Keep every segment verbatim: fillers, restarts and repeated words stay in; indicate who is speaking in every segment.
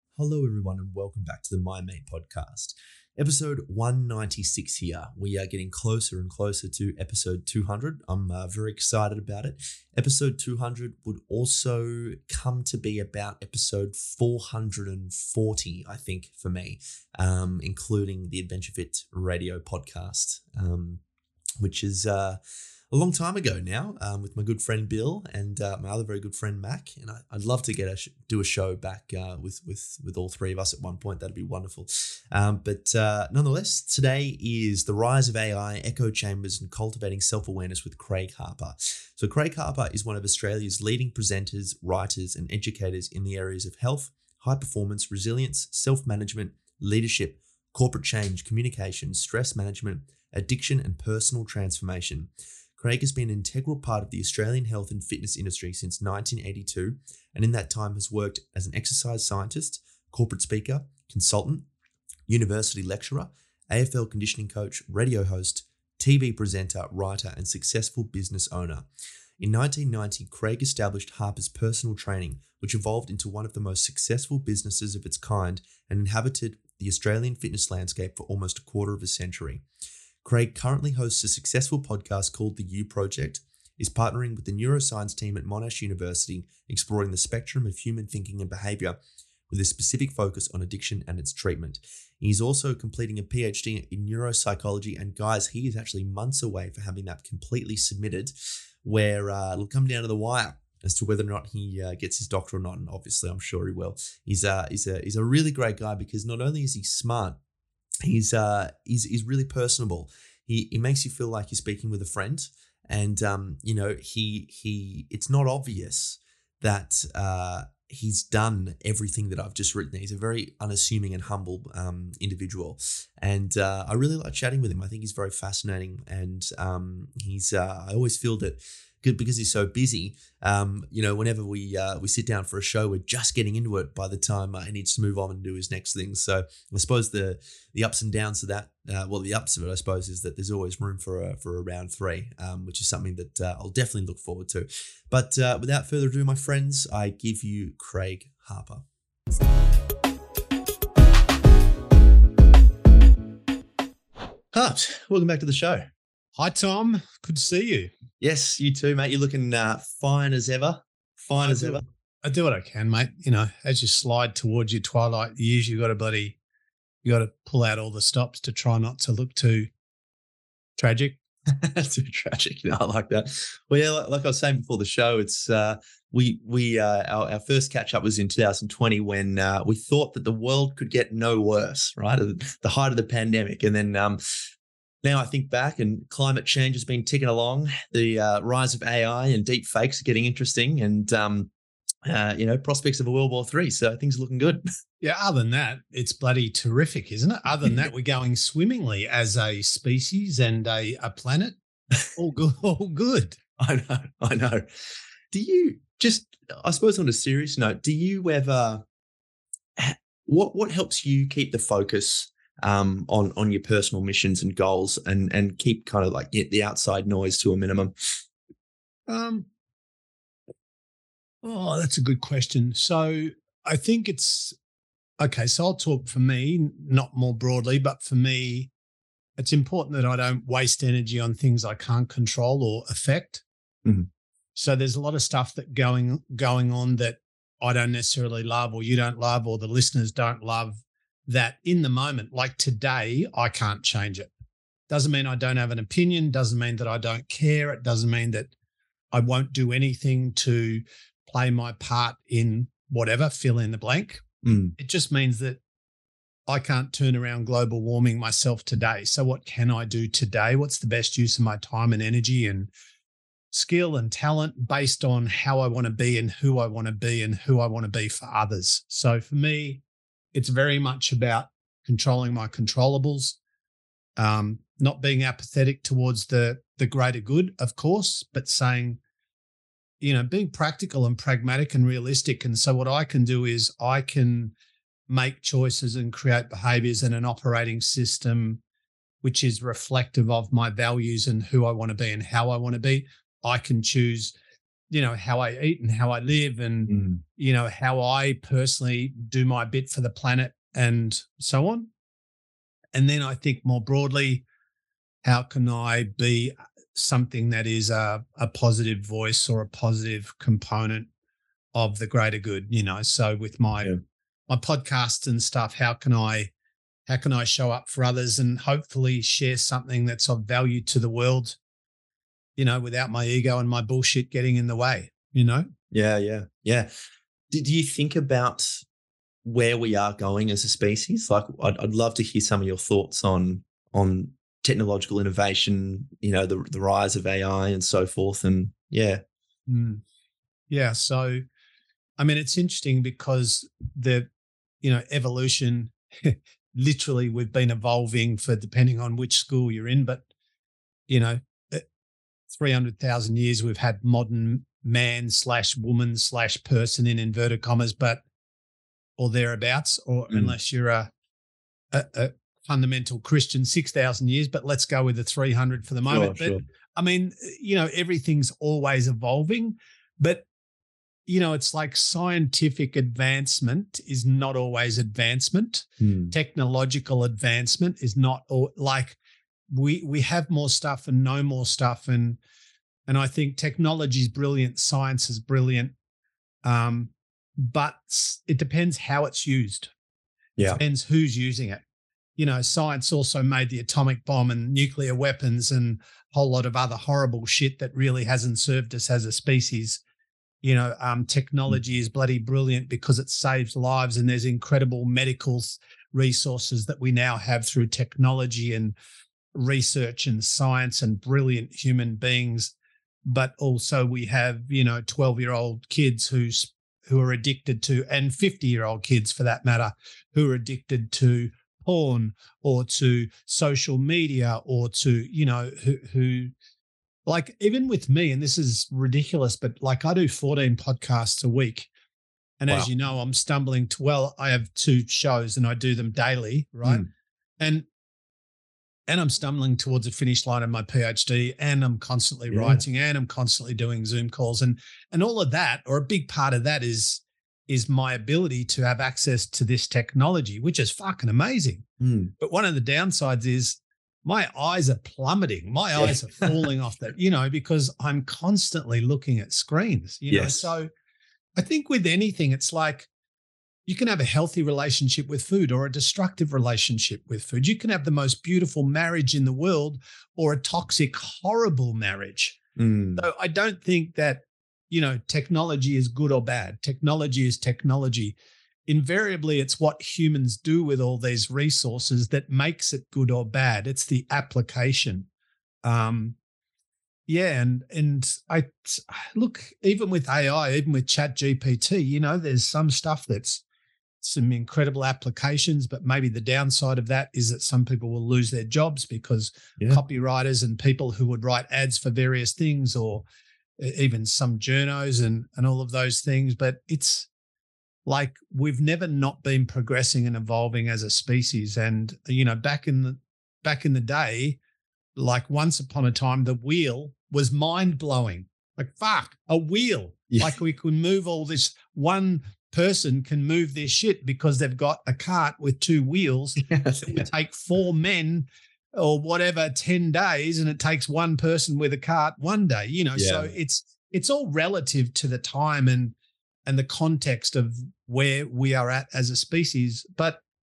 Speaker 1: Hello, everyone, and welcome back to the My Mate podcast. Episode one ninety-six here. We are getting closer and closer to episode two hundred. I'm uh, very excited about it. Episode two hundred would also come to be about episode four hundred forty, I think, for me, um, including the Adventure Fit radio podcast, um, which is... Uh, a long time ago now, um, with my good friend Bill and uh, my other very good friend Mac, and I, I'd love to get a sh- do a show back uh, with with with all three of us at one point. That'd be wonderful. Um, but uh, nonetheless, today is the rise of A I, echo chambers, and cultivating self-awareness with Craig Harper. So Craig Harper is one of Australia's leading presenters, writers, and educators in the areas of health, high performance, resilience, self-management, leadership, corporate change, communication, stress management, addiction, and personal transformation. Craig has been an integral part of the Australian health and fitness industry since nineteen eighty-two, and in that time has worked as an exercise scientist, corporate speaker, consultant, university lecturer, A F L conditioning coach, radio host, T V presenter, writer, and successful business owner. In nineteen ninety, Craig established Harper's Personal Training, which evolved into one of the most successful businesses of its kind and inhabited the Australian fitness landscape for almost a quarter of a century. Craig currently hosts a successful podcast called The You Project, is partnering with the neuroscience team at Monash University, exploring the spectrum of human thinking and behavior with a specific focus on addiction and its treatment. He's also completing a PhD in neuropsychology, and guys, he is actually months away for having that completely submitted, where uh, it'll come down to the wire as to whether or not he uh, gets his doctor or not, and obviously I'm sure he will. He's, uh, he's, a, he's a really great guy because not only is he smart, He's uh he's he's really personable. He he makes you feel like you're speaking with a friend, and um you know he he it's not obvious that uh he's done everything that I've just written. He's a very unassuming and humble um individual, and uh, I really like chatting with him. I think he's very fascinating, and um he's uh, I always feel that. Good because he's so busy. Um, you know, whenever we uh, we sit down for a show, we're just getting into it by the time uh, he needs to move on and do his next thing. So I suppose the the ups and downs of that, uh, well, the ups of it, I suppose, is that there's always room for a, for a round three, um, which is something that uh, I'll definitely look forward to. But uh, without further ado, my friends, I give you Craig Harper. Hart, welcome back to the show.
Speaker 2: Hi, Tom. Good to see you.
Speaker 1: Yes, you too, mate. You're looking uh, fine as ever. Fine
Speaker 2: I
Speaker 1: as
Speaker 2: do,
Speaker 1: ever.
Speaker 2: I do what I can, mate. You know, as you slide towards your twilight years, you got to bloody, you got to pull out all the stops to try not to look too tragic.
Speaker 1: Too tragic. No, I like that. Well, yeah, like, like I was saying before the show, it's uh, we we uh, our, our first catch up was in two thousand twenty when uh, we thought that the world could get no worse, right? At the height of the pandemic, and then um, now I think back, and climate change has been ticking along. The uh, rise of A I and deep fakes are getting interesting, and um, uh, you know, prospects of a World War Three. So things are looking good.
Speaker 2: Yeah. Other than that, it's bloody terrific, isn't it? Other than that, we're going swimmingly as a species and a, a planet. All good. All good.
Speaker 1: I know. I know. Do you just? I suppose on a serious note, do you ever? What what helps you keep the focus? Um, on on your personal missions and goals, and and keep kind of like get the outside noise to a minimum?
Speaker 2: Um. Oh, that's a good question. So I think it's okay. So I'll talk for me, not more broadly, but for me, it's important that I don't waste energy on things I can't control or affect.
Speaker 1: Mm-hmm.
Speaker 2: So there's a lot of stuff that going going on that I don't necessarily love, or you don't love, or the listeners don't love. That in the moment, like today, I can't change it. Doesn't mean I don't have an opinion, doesn't mean that I don't care. It doesn't mean that I won't do anything to play my part in whatever, fill in the blank.
Speaker 1: Mm.
Speaker 2: It just means that I can't turn around global warming myself today. So what can I do today? What's the best use of my time and energy and skill and talent based on how I want to be and who I want to be and who I want to be for others? So for me, it's very much about controlling my controllables, um, not being apathetic towards the the greater good, of course, but saying, you know, being practical and pragmatic and realistic. And so what I can do is I can make choices and create behaviors and an operating system which is reflective of my values and who I want to be and how I want to be. I can choose you know, how I eat and how I live and,
Speaker 1: Mm.
Speaker 2: you know, how I personally do my bit for the planet and so on. And then I think more broadly, how can I be something that is a, a positive voice or a positive component of the greater good, you know? So with my
Speaker 1: Yeah.
Speaker 2: my podcasts and stuff, how can I how can I show up for others and hopefully share something that's of value to the world, you know, without my ego and my bullshit getting in the way, you know?
Speaker 1: Yeah, yeah, yeah. Do, do you think about where we are going as a species? Like, I'd, I'd love to hear some of your thoughts on on technological innovation, you know, the the rise of A I and so forth. And yeah,
Speaker 2: Mm. Yeah. So, I mean, it's interesting because the, you know, evolution, literally, we've been evolving for depending on which school you're in, but, you know, three hundred thousand years we've had modern man slash woman slash person in inverted commas, but, or thereabouts, or
Speaker 1: Mm.
Speaker 2: unless you're a, a, a fundamental Christian, six thousand years, but let's go with the three hundred for the moment.
Speaker 1: Sure,
Speaker 2: But
Speaker 1: sure.
Speaker 2: I mean, you know, everything's always evolving, but you know, it's like scientific advancement is not always advancement.
Speaker 1: Mm.
Speaker 2: Technological advancement is not all, like we we have more stuff and know more stuff, and and I think technology is brilliant, science is brilliant, um, but it depends how it's used. It
Speaker 1: Yeah,
Speaker 2: depends who's using it. You know, science also made the atomic bomb and nuclear weapons and a whole lot of other horrible shit that really hasn't served us as a species. You know, um, technology is bloody brilliant because it saves lives, and there's incredible medical resources that we now have through technology and research and science and brilliant human beings. But also we have, you know, twelve-year-old kids who's who are addicted to, and fifty-year-old kids for that matter, who are addicted to porn or to social media or to, you know, who who like even with me, and this is ridiculous, but like I do fourteen podcasts a week. And
Speaker 1: wow.
Speaker 2: as you know, I'm stumbling to, well, I have two shows and I do them daily, right?
Speaker 1: Mm.
Speaker 2: And and I'm stumbling towards a finish line of my PhD, and I'm constantly
Speaker 1: Yeah.
Speaker 2: writing, and I'm constantly doing Zoom calls, and and all of that, or a big part of that is is my ability to have access to this technology, which is fucking amazing.
Speaker 1: Mm.
Speaker 2: But one of the downsides is my eyes are plummeting. My
Speaker 1: Yeah.
Speaker 2: eyes are falling off that, you know, because I'm constantly looking at screens, you know.
Speaker 1: Yes.
Speaker 2: So I think with anything, it's like you can have a healthy relationship with food or a destructive relationship with food. You can have the most beautiful marriage in the world or a toxic, horrible marriage.
Speaker 1: Mm.
Speaker 2: So I don't think that, you know, technology is good or bad. Technology is technology. Invariably, it's what humans do with all these resources that makes it good or bad. It's the application. Um, yeah, and and I look, even with A I, even with Chat G P T, you know, there's some stuff that's some incredible applications, but maybe the downside of that is that some people will lose their jobs because
Speaker 1: Yeah.
Speaker 2: copywriters and people who would write ads for various things, or even some journos and and all of those things. But it's like we've never not been progressing and evolving as a species. And you know, back in the back in the day, like once upon a time, the wheel was mind blowing. Like fuck, a wheel.
Speaker 1: Yeah.
Speaker 2: Like we could move all this. One person can move their shit because they've got a cart with two wheels.
Speaker 1: Yes.
Speaker 2: It would take four men or whatever ten days, and it takes one person with a cart one day. You know, so
Speaker 1: Yeah.
Speaker 2: it's it's all relative to the time and and the context of where we are at as a species. But,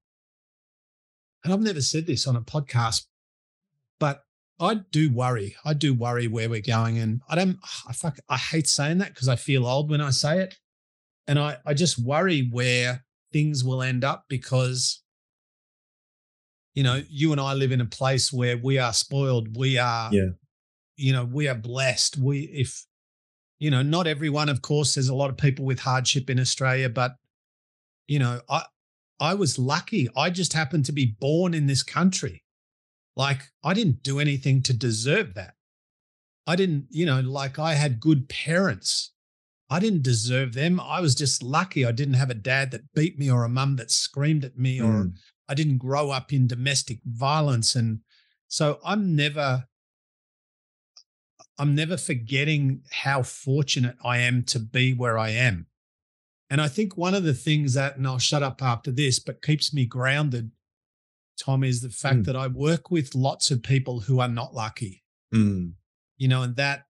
Speaker 2: and I've never said this on a podcast, but I do worry. I do worry where we're going. And I don't, I fuck, I hate saying that because I feel old when I say it. And I, I just worry where things will end up because, you know, you and I live in a place where we are spoiled. We are,
Speaker 1: Yeah.
Speaker 2: you know, we are blessed. We, if, you know, not everyone, of course, there's a lot of people with hardship in Australia, but, you know, I, I was lucky. I just happened to be born in this country. Like I didn't do anything to deserve that. I didn't, you know, like I had good parents. I didn't deserve them. I was just lucky. I didn't have a dad that beat me or a mum that screamed at me, or
Speaker 1: Mm.
Speaker 2: I didn't grow up in domestic violence. And so I'm never, I'm never forgetting how fortunate I am to be where I am. And I think one of the things that, and I'll shut up after this, but keeps me grounded, Tom, is the fact
Speaker 1: Mm.
Speaker 2: that I work with lots of people who are not lucky,
Speaker 1: Mm.
Speaker 2: you know, and that,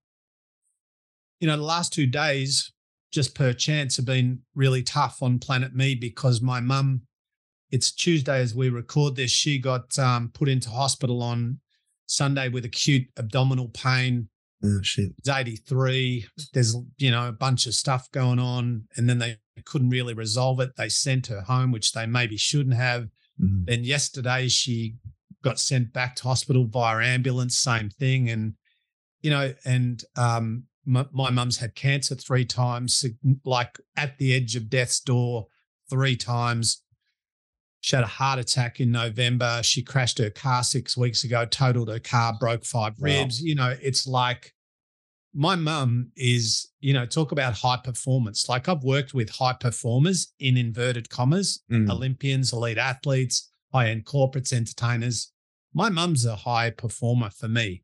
Speaker 2: you know, the last two days, just per chance, have been really tough on Planet Me because my mum, it's Tuesday as we record this, she got um, put into hospital on Sunday with acute abdominal pain.
Speaker 1: Oh, shit.
Speaker 2: It's eighty-three. There's, you know, a bunch of stuff going on, and then they couldn't really resolve it. They sent her home, which they maybe shouldn't have.
Speaker 1: Mm.
Speaker 2: Then yesterday she got sent back to hospital via ambulance, same thing. And, you know, and um, my, my mum's had cancer three times, like at the edge of death's door three times. She had a heart attack in November. She crashed her car six weeks ago, totaled her car, broke five
Speaker 1: Wow.
Speaker 2: ribs. You know, it's like my mum is, you know, talk about high performance. Like I've worked with high performers in inverted commas,
Speaker 1: Mm.
Speaker 2: Olympians, elite athletes, high-end corporates, entertainers. My mum's a high performer for me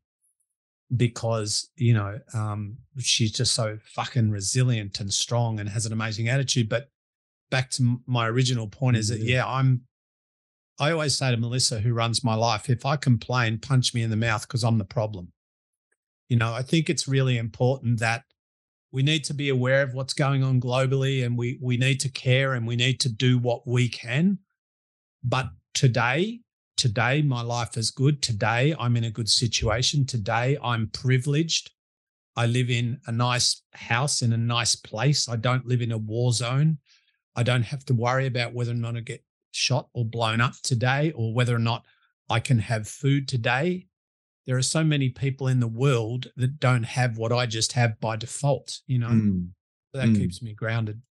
Speaker 2: because, you know, um, she's just so fucking resilient and strong and has an amazing attitude. But back to my original point is that, yeah, I'm, I always say to Melissa, who runs my life, if I complain, punch me in the mouth because I'm the problem. You know, I think it's really important that we need to be aware of what's going on globally, and we we need to care and we need to do what we can. But today, today my life is good. Today I'm in a good situation. Today I'm privileged. I live in a nice house in a nice place. I don't live in a war zone. I don't have to worry about whether or not I get shot or blown up today, or whether or not I can have food today. There are so many people in the world that don't have what I just have by default, you know.
Speaker 1: Mm.
Speaker 2: So that
Speaker 1: Mm.
Speaker 2: keeps me grounded.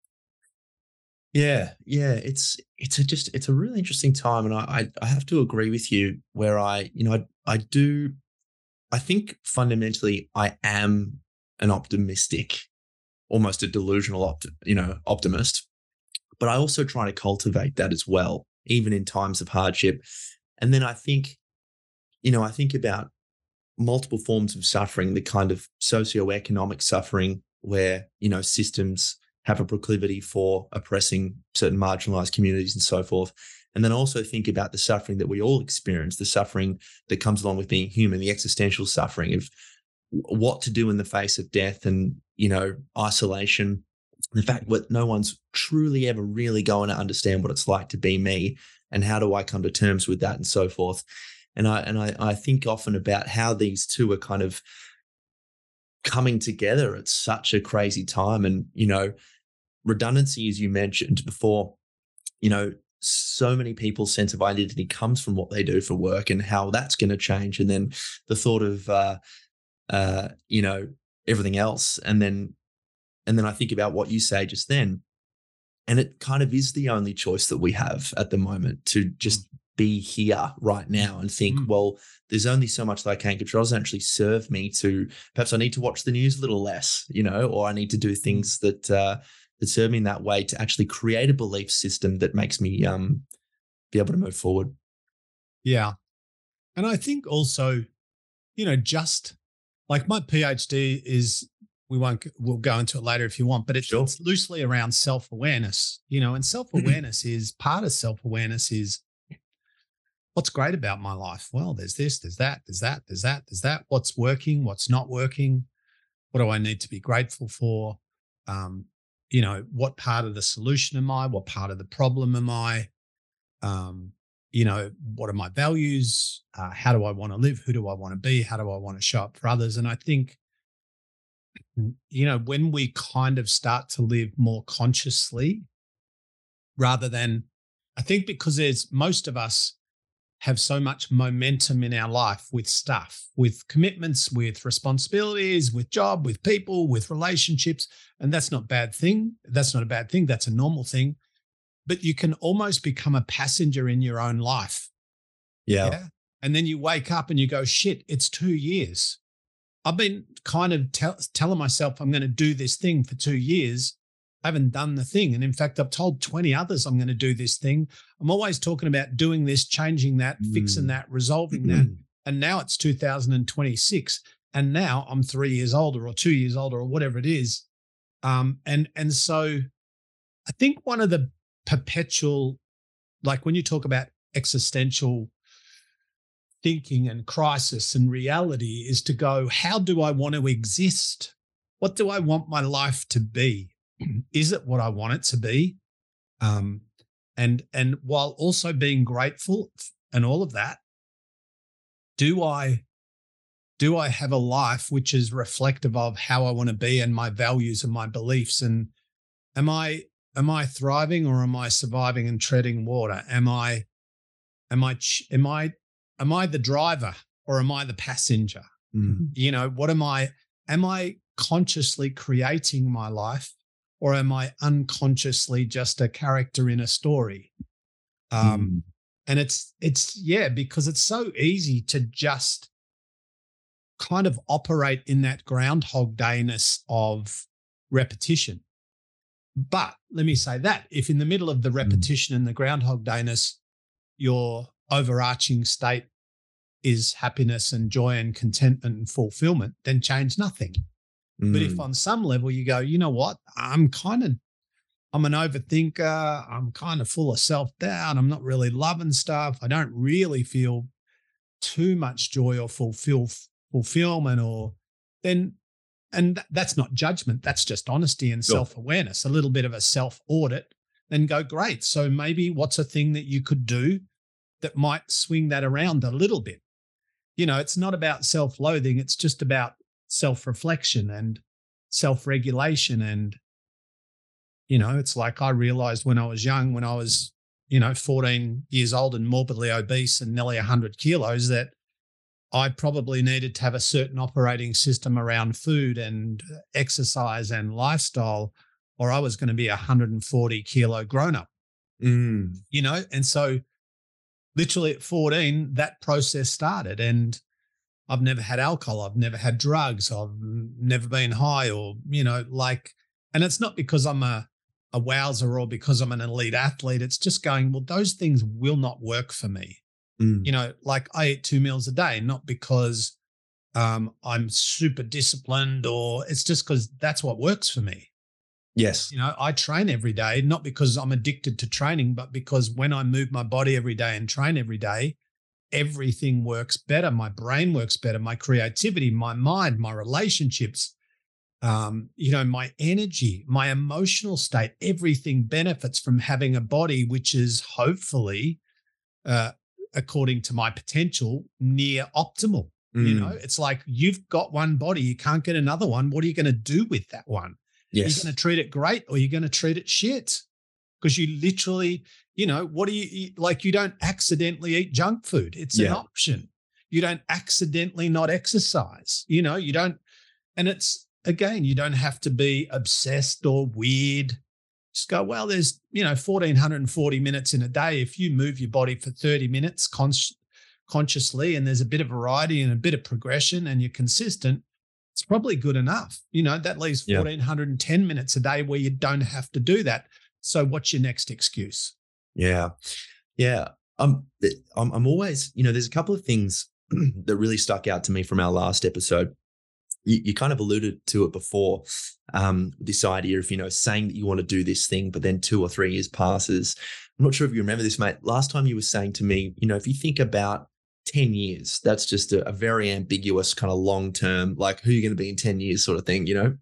Speaker 1: Yeah, yeah, it's it's a just it's a really interesting time, and I, I I have to agree with you where I you know I I do I think fundamentally I am an optimistic, almost a delusional opt, you know optimist, but I also try to cultivate that as well, even in times of hardship. And then I think, you know, I think about multiple forms of suffering, the kind of socioeconomic suffering where, you know, systems have a proclivity for oppressing certain marginalized communities and so forth. And then also think about the suffering that we all experience, the suffering that comes along with being human, the existential suffering of what to do in the face of death and, you know, isolation. The fact that no one's truly ever really going to understand what it's like to be me, and how do I come to terms with that and so forth. And I and I, I think often about how these two are kind of coming together at such a crazy time. And, you know, redundancy, as you mentioned before, you know, so many people's sense of identity comes from what they do for work and how that's going to change. And then the thought of, uh, uh, you know, everything else. And then, and then I think about what you say just then, and it kind of is the only choice that we have at the moment, to just be here right now and think,
Speaker 2: Mm.
Speaker 1: well, there's only so much that I can control. It doesn't actually serve me to, perhaps I need to watch the news a little less, you know, or I need to do things that, uh, that serve me in that way to actually create a belief system that makes me um, be able to move forward.
Speaker 2: Yeah. And I think also, you know, just like my PhD is, we won't, we'll go into it later if you want, but it's,
Speaker 1: Sure.
Speaker 2: it's loosely around self-awareness, you know, and self-awareness is part of self-awareness is what's great about my life. Well, there's this, there's that, there's that, there's that, there's that. What's working, what's not working? What do I need to be grateful for? Um, you know, what part of the solution am I? What part of the problem am I? Um, you know, what are my values? Uh, how do I want to live? Who do I want to be? How do I want to show up for others? And I think, you know, when we kind of start to live more consciously rather than, I think because there's most of us have so much momentum in our life with stuff, with commitments, with responsibilities, with job, with people, with relationships. And that's not a bad thing. That's not a bad thing. That's a normal thing. But you can almost become a passenger in your own life.
Speaker 1: Yeah.
Speaker 2: Yeah. And then you wake up and you go, shit, it's two years. I've been kind of tell, telling myself I'm going to do this thing for two years. I haven't done the thing. And in fact, I've told twenty others I'm going to do this thing. I'm always talking about doing this, changing that,
Speaker 1: Mm.
Speaker 2: fixing that, resolving that. And now it's two thousand twenty-six. And now I'm three years older or two years older or whatever it is. Um, and, and so I think one of the perpetual, like when you talk about existential thinking and crisis and reality, is to go, how do I want to exist? What do I want my life to be? Is it what I want it to be? Um, and, and while also being grateful and all of that, do I, do I have a life which is reflective of how I want to be and my values and my beliefs? And am I, am I thriving or am I surviving and treading water? Am I, am I, am I, am I the driver or am I the passenger?
Speaker 1: Mm.
Speaker 2: You know, what am I, am I consciously creating my life or am I unconsciously just a character in a story? Um,
Speaker 1: Mm.
Speaker 2: And it's, it's, yeah, because it's so easy to just kind of operate in that Groundhog Dayness of repetition. But let me say that if in the middle of the repetition and the Groundhog Dayness, your overarching state is happiness and joy and contentment and fulfillment, then change nothing.
Speaker 1: Mm.
Speaker 2: But if on some level you go, you know what, I'm kind of, I'm an overthinker. I'm kind of full of self-doubt. I'm not really loving stuff. I don't really feel too much joy or fulfill fulfillment or then, and th- that's not judgment. That's just honesty and
Speaker 1: Sure.
Speaker 2: self-awareness, a little bit of a self-audit, then go, great. So maybe what's a thing that you could do that might swing that around a little bit? You know, it's not about self-loathing. It's just about self-reflection and self-regulation. And, you know, it's like I realized when I was young, when I was, you know, fourteen years old and morbidly obese and nearly one hundred kilos, that I probably needed to have a certain operating system around food and exercise and lifestyle, or I was going to be a one hundred forty kilo grown up,
Speaker 1: Mm.
Speaker 2: you know? And so literally at fourteen, that process started. And I've never had alcohol. I've never had drugs. I've never been high or, you know, like, and it's not because I'm a, a wowzer or because I'm an elite athlete. It's just going, well, those things will not work for me.
Speaker 1: Mm.
Speaker 2: You know, like I eat two meals a day, not because um, I'm super disciplined or it's just because that's what works for me.
Speaker 1: Yes.
Speaker 2: You know, I train every day, not because I'm addicted to training, but because when I move my body every day and train every day, everything works better. My brain works better, my creativity, my mind, my relationships, um, you know, my energy, my emotional state, everything benefits from having a body which is hopefully uh, according to my potential, near optimal. Mm. You know, it's like you've got one body, you can't get another one. What are you going to do with that one?
Speaker 1: Yes.
Speaker 2: You're going to treat it great or you're going to treat it shit? Because you literally, you know, what do you eat? Like you don't accidentally eat junk food. It's
Speaker 1: Yeah.
Speaker 2: an option. You don't accidentally not exercise. You know, you don't, and it's, again, you don't have to be obsessed or weird. Just go, well, there's, you know, one thousand four hundred forty minutes in a day. If you move your body for thirty minutes con- consciously and there's a bit of variety and a bit of progression and you're consistent, it's probably good enough. You know, that leaves one thousand four hundred ten minutes a day where you don't have to do that. So what's your next excuse?
Speaker 1: Yeah. Yeah. Um, I'm, I'm always, you know, there's a couple of things that really stuck out to me from our last episode. You, you kind of alluded to it before, um, this idea of, you know, saying that you want to do this thing, but then two or three years passes. I'm not sure if you remember this, mate. Last time you were saying to me, you know, if you think about ten years, that's just a, a very ambiguous kind of long-term, like who you're going to be in ten years sort of thing, you know?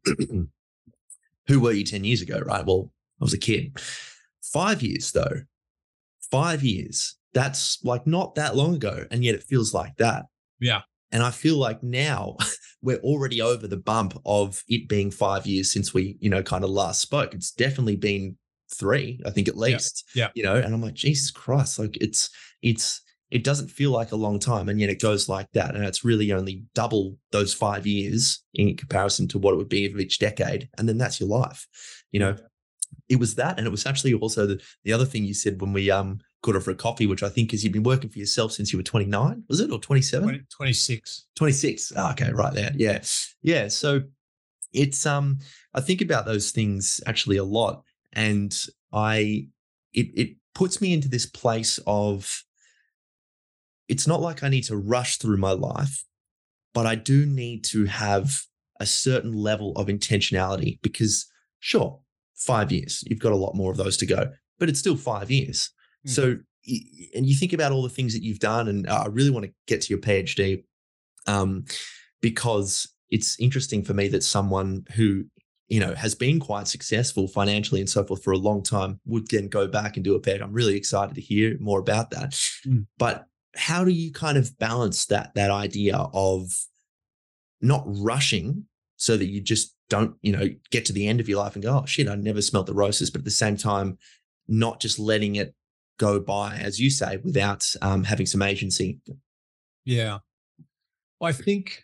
Speaker 1: Who were you ten years ago, right? Well, I was a kid. Five years though, five years, that's like not that long ago. And yet it feels like that.
Speaker 2: Yeah.
Speaker 1: And I feel like now we're already over the bump of it being five years since we, you know, kind of last spoke. It's definitely been three, I think at least,
Speaker 2: yeah. yeah.
Speaker 1: you know, and I'm like, Jesus Christ, like it's, it's, it doesn't feel like a long time. And yet it goes like that. And it's really only double those five years in comparison to what it would be of each decade. And then that's your life, you know. It was that. And it was actually also the, the other thing you said when we um caught her for a coffee, which I think is you've been working for yourself since you were twenty-nine, was it? Or twenty-seven?
Speaker 2: twenty-six.
Speaker 1: twenty-six. Oh, okay, right there. Yeah. Yeah. So it's, um, I think about those things actually a lot. And I, it, it puts me into this place of, it's not like I need to rush through my life, but I do need to have a certain level of intentionality because, sure, five years, you've got a lot more of those to go, but it's still five years. Mm. So, and you think about all the things that you've done, and I really want to get to your PhD um, because it's interesting for me that someone who, you know, has been quite successful financially and so forth for a long time would then go back and do a PhD. I'm really excited to hear more about that. Mm. But how do you kind of balance that, that idea of not rushing so that you just don't, you know, get to the end of your life and go, oh shit, I never smelt the roses, but at the same time, not just letting it go by, as you say, without um, having some agency?
Speaker 2: Yeah. Well, I think,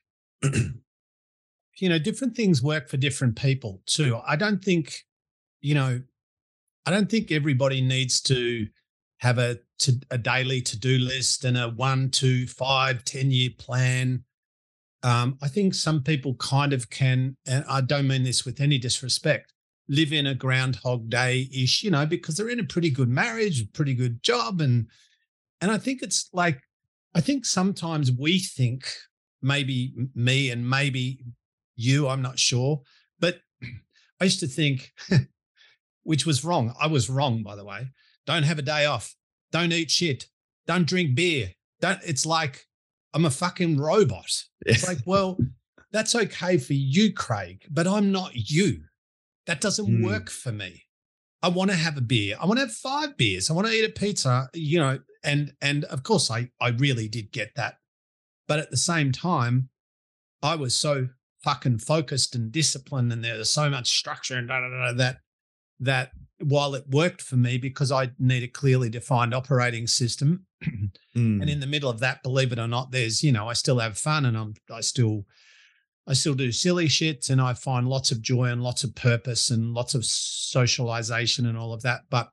Speaker 2: you know, different things work for different people too. I don't think, you know, I don't think everybody needs to have a, to, a daily to-do list and a one, two, five, ten-year plan. Um, I think some people kind of can, and I don't mean this with any disrespect, live in a Groundhog Day-ish, you know, because they're in a pretty good marriage, pretty good job. And, and I think it's like, I think sometimes we think, maybe me and maybe you, I'm not sure, but I used to think, which was wrong. I was wrong, by the way. Don't have a day off. Don't eat shit. Don't drink beer. Don't. It's like I'm a fucking robot. It's like, well, that's okay for you, Craig, but I'm not you. That doesn't mm. work for me. I want to have a beer. I want to have five beers. I want to eat a pizza, you know, and, and of course I, I really did get that. But at the same time, I was so fucking focused and disciplined, and there was so much structure and da, da, da, that, that while it worked for me because I need a clearly defined operating system, mm. and in the middle of that, believe it or not, there's, you know, I still have fun, and I'm, I still, I still do silly shit, and I find lots of joy and lots of purpose and lots of socialization and all of that. But,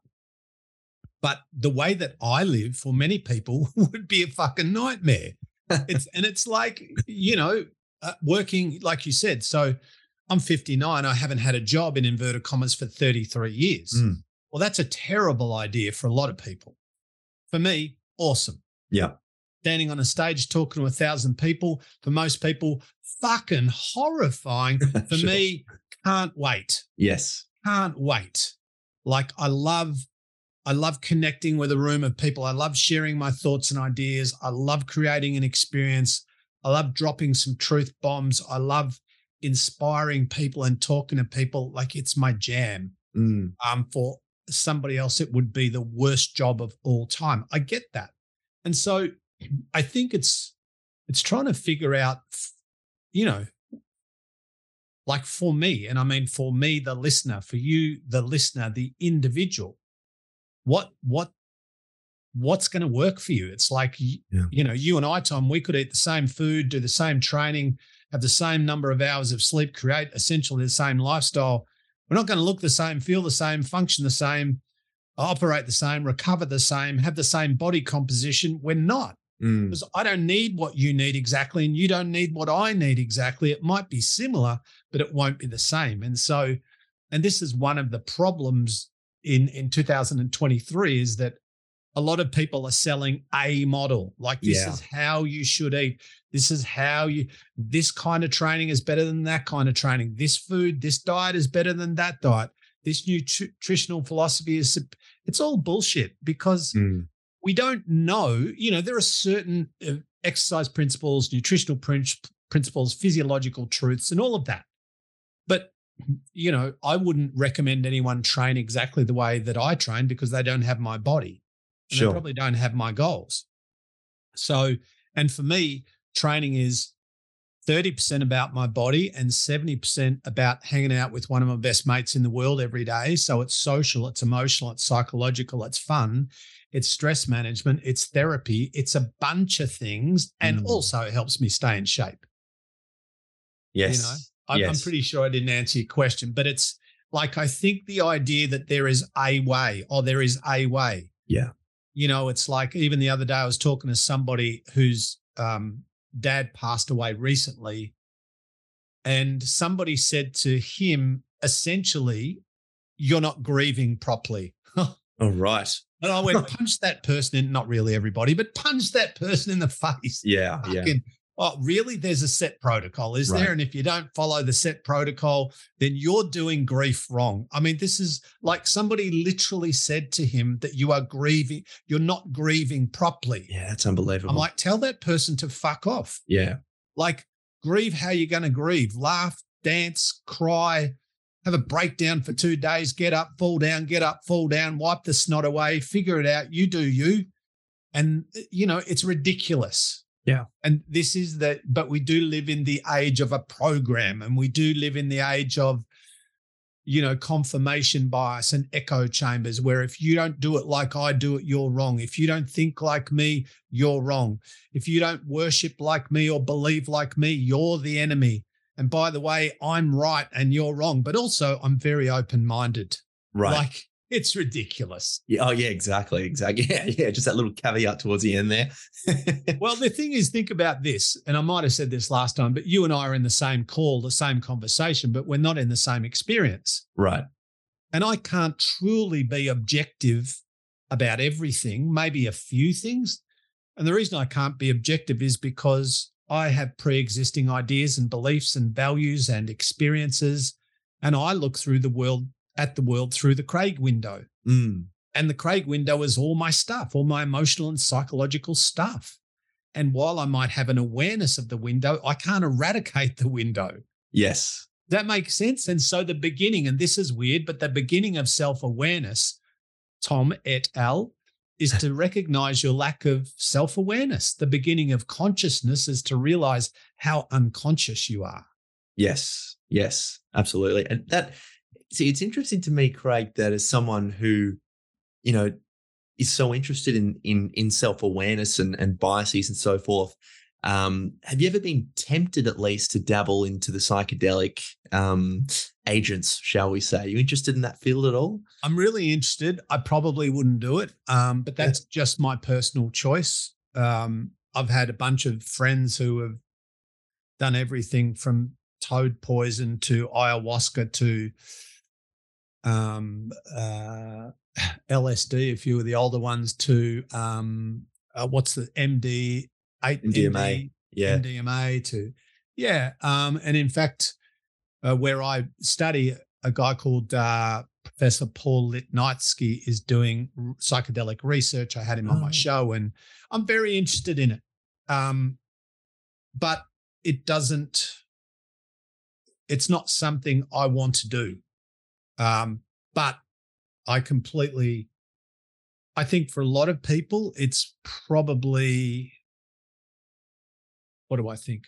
Speaker 2: but the way that I live for many people would be a fucking nightmare. It's, and it's like, you know, uh, working, like you said, so I'm fifty-nine. I haven't had a job in inverted commas for thirty-three years. Mm. Well, that's a terrible idea for a lot of people. For me, awesome.
Speaker 1: Yeah.
Speaker 2: Standing on a stage, talking to a thousand people. For most people, fucking horrifying. For sure. me, can't wait.
Speaker 1: Yes.
Speaker 2: Can't wait. Like I love, I love connecting with a room of people. I love sharing my thoughts and ideas. I love creating an experience. I love dropping some truth bombs. I love inspiring people and talking to people. Like it's my jam. Mm. Um, for somebody else, it would be the worst job of all time. I get that. And so I think it's, it's trying to figure out, you know, like for me, and I mean, for me, the listener, for you, the listener, the individual, what, what, what's going to work for you? It's like, yeah. you know, you and I, Tom, we could eat the same food, do the same training, have the same number of hours of sleep, create essentially the same lifestyle. We're not going to look the same, feel the same, function the same, operate the same, recover the same, have the same body composition. We're not. Mm. Because I don't need what you need exactly, and you don't need what I need exactly. It might be similar, but it won't be the same. And so, and this is one of the problems in, in two thousand twenty-three is that a lot of people are selling a model. Like this yeah. is how you should eat. This is how you, this kind of training is better than that kind of training. This food, this diet is better than that diet. This nutritional philosophy is, it's all bullshit because mm. we don't know, you know, there are certain uh, exercise principles, nutritional prin- principles, physiological truths and all of that. But, you know, I wouldn't recommend anyone train exactly the way that I train because they don't have my body. And sure. They probably don't have my goals. So, and for me, training is thirty percent about my body and seventy percent about hanging out with one of my best mates in the world every day. So it's social, it's emotional, it's psychological, it's fun, it's stress management, it's therapy, it's a bunch of things, and mm. also it helps me stay in shape.
Speaker 1: Yes.
Speaker 2: You know, I'm,
Speaker 1: yes.
Speaker 2: I'm pretty sure I didn't answer your question, but it's like, I think the idea that there is a way, or there is a way.
Speaker 1: Yeah.
Speaker 2: You know, it's like even the other day I was talking to somebody whose um, dad passed away recently, and somebody said to him, essentially, you're not grieving properly.
Speaker 1: Oh, right.
Speaker 2: And I went, punch that person in, not really everybody, but punch that person in the face.
Speaker 1: Yeah,
Speaker 2: Fucking,
Speaker 1: yeah.
Speaker 2: Oh, really? There's a set protocol, is
Speaker 1: Right.
Speaker 2: there? And if you don't follow the set protocol, then you're doing grief wrong. I mean, this is like somebody literally said to him that you are grieving, you're not grieving properly.
Speaker 1: Yeah, that's unbelievable.
Speaker 2: I'm like, tell that person to fuck off.
Speaker 1: yeah.
Speaker 2: Like, grieve how you're going to grieve. Laugh, dance, cry, have a breakdown for two days, get up, fall down, get up, fall down, wipe the snot away, figure it out. You do you. And, you know, it's ridiculous.
Speaker 1: Yeah.
Speaker 2: And this is that, but we do live in the age of a program, and we do live in the age of, you know, confirmation bias and echo chambers, where if you don't do it like I do it, you're wrong. If you don't think like me, you're wrong. If you don't worship like me or believe like me, you're the enemy. And by the way, I'm right and you're wrong, but also I'm very open-minded.
Speaker 1: Right.
Speaker 2: Like, it's ridiculous.
Speaker 1: Yeah. Oh, yeah, exactly. Exactly. Yeah. Yeah. Just that little caveat towards the end there.
Speaker 2: Well, the thing is, think about this, and I might have said this last time, but you and I are in the same call, the same conversation, but we're not in the same experience.
Speaker 1: Right.
Speaker 2: And I can't truly be objective about everything, maybe a few things. And the reason I can't be objective is because I have pre-existing ideas and beliefs and values and experiences, and I look through the world at the world through the Craig window.
Speaker 1: Mm.
Speaker 2: And the Craig window is all my stuff, all my emotional and psychological stuff. And while I might have an awareness of the window, I can't eradicate the window.
Speaker 1: Yes.
Speaker 2: That makes sense. And so the beginning, and this is weird, but the beginning of self-awareness, Tom et al., is to recognize your lack of self-awareness. The beginning of consciousness is to realize how unconscious you are.
Speaker 1: Yes. Yes. Absolutely. And that, see, it's interesting to me, Craig, that as someone who, you know, is so interested in in in self-awareness and, and biases and so forth, um, have you ever been tempted at least to dabble into the psychedelic um, agents, shall we say? Are you interested in that field at all?
Speaker 2: I'm really interested. I probably wouldn't do it, um, but that's just my personal choice. Um, I've had a bunch of friends who have done everything from toad poison to ayahuasca to um, uh, L S D, a few of the older ones, to um, uh, what's the M D eight
Speaker 1: M D M A,
Speaker 2: M D,
Speaker 1: yeah.
Speaker 2: M D M A to yeah, um, and in fact, uh, where I study, a guy called uh, Professor Paul Litnitsky is doing r- psychedelic research. I had him on
Speaker 1: Oh.
Speaker 2: my show, and I'm very interested in it, um, but it doesn't. It's not something I want to do. Um, but I completely, I think for a lot of people, it's probably, what do I think?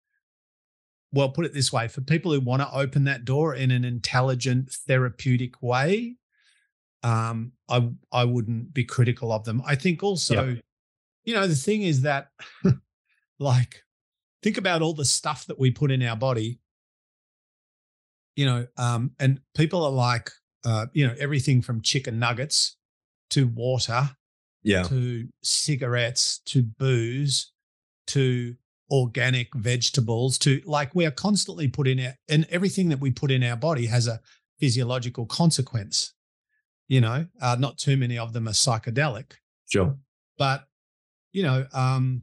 Speaker 2: Well, put it this way, for people who want to open that door in an intelligent, therapeutic way, um, I, I wouldn't be critical of them. I think also,
Speaker 1: Yep.
Speaker 2: you know, the thing is that, like, think about all the stuff that we put in our body. You know, um, and people are like, uh, you know, everything from chicken nuggets to water
Speaker 1: Yeah.
Speaker 2: to cigarettes to booze to organic vegetables to, like, we are constantly put in it, and everything that we put in our body has a physiological consequence. You know, uh, not too many of them are psychedelic,
Speaker 1: Sure.
Speaker 2: but, you know, um,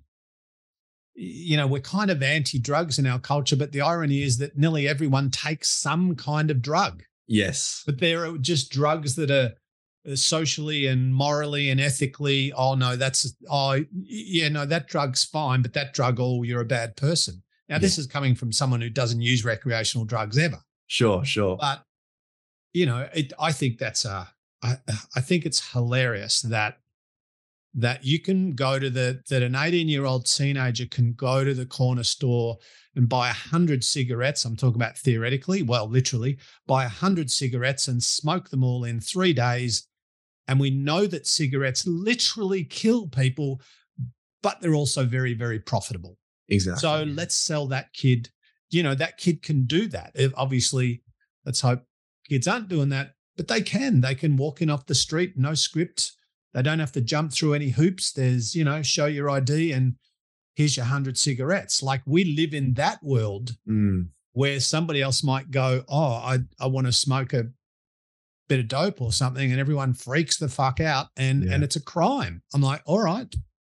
Speaker 2: you know, we're kind of anti-drugs in our culture, but the irony is that nearly everyone takes some kind of drug,
Speaker 1: Yes.
Speaker 2: but there are just drugs that are uh, socially and morally and ethically, oh no, that's, oh yeah, no, that drug's fine, but that drug, oh, you're a bad person. Now, this is coming from someone who doesn't use recreational drugs ever,
Speaker 1: Sure. Sure.
Speaker 2: but, you know, it, I think that's a, I, I think it's hilarious that that you can go to the, that an eighteen-year-old teenager can go to the corner store and buy a hundred cigarettes. I'm talking about theoretically, well, literally, buy a hundred cigarettes and smoke them all in three days. And we know that cigarettes literally kill people, but they're also very, very profitable.
Speaker 1: Exactly.
Speaker 2: So let's sell that kid. You know, that kid can do that. If, obviously, let's hope kids aren't doing that, but they can. They can walk in off the street, no script. They don't have to jump through any hoops. There's, you know, show your I D and here's your hundred cigarettes. Like, we live in that world
Speaker 1: Mm.
Speaker 2: where somebody else might go, oh, I, I want to smoke a bit of dope or something, and everyone freaks the fuck out and,
Speaker 1: Yeah.
Speaker 2: and it's a crime. I'm like, all right,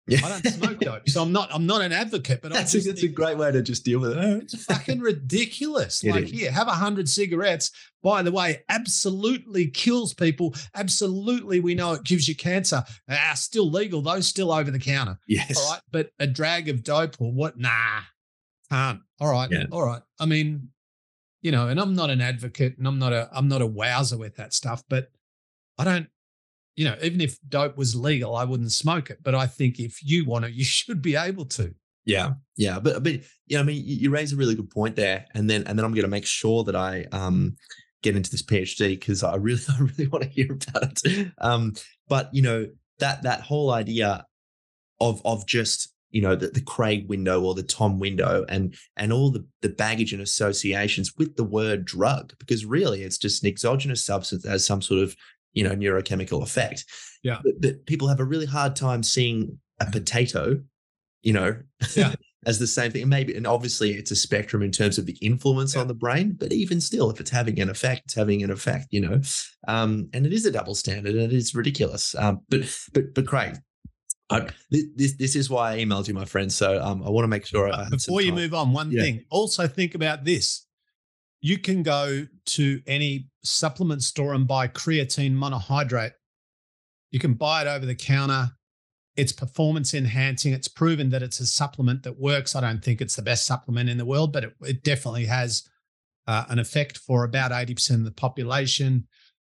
Speaker 1: Yeah.
Speaker 2: I don't smoke dope, so I'm not I'm not an advocate. But
Speaker 1: that's,
Speaker 2: I
Speaker 1: a,
Speaker 2: just
Speaker 1: that's a
Speaker 2: think
Speaker 1: great way to just deal with it.
Speaker 2: it's fucking ridiculous.
Speaker 1: It
Speaker 2: like,
Speaker 1: is.
Speaker 2: here, have a hundred cigarettes. By the way, absolutely kills people. Absolutely, we know it gives you cancer. Ah, still legal, though, still over the counter.
Speaker 1: Yes.
Speaker 2: All right. But a drag of dope or what? Nah, can't. All right.
Speaker 1: Yeah.
Speaker 2: All right. I mean, you know, and I'm not an advocate and I'm not a I'm not a wowser with that stuff, but I don't, you know, even if dope was legal, I wouldn't smoke it. But I think if you want to, you should be able to.
Speaker 1: Yeah, yeah, but but yeah, I mean, you, you raise a really good point there, and then and then I'm going to make sure that I um get into this PhD because I really I really want to hear about it. Um, but you know that that whole idea of of just you know the, the Craig window or the Tom window and and all the the baggage and associations with the word drug, because really it's just an exogenous substance that has some sort of you know neurochemical effect.
Speaker 2: Yeah,
Speaker 1: but, but people have a really hard time seeing a potato, you know,
Speaker 2: yeah.
Speaker 1: as the same thing. And maybe, and obviously it's a spectrum in terms of the influence
Speaker 2: Yeah.
Speaker 1: on the brain, but even still, if it's having an effect, it's having an effect, you know, um, and it is a double standard and it is ridiculous. Um, but, but, but Craig, I, this, this is why I emailed you, my friend. So um, I want to make sure. I have
Speaker 2: Before you
Speaker 1: time.
Speaker 2: move on, one
Speaker 1: Yeah.
Speaker 2: thing, also think about this. You can go to any supplement store and buy creatine monohydrate. You can buy it over the counter. It's performance enhancing. It's proven that it's a supplement that works. I don't think it's the best supplement in the world, but it, it definitely has uh, an effect for about eighty percent of the population.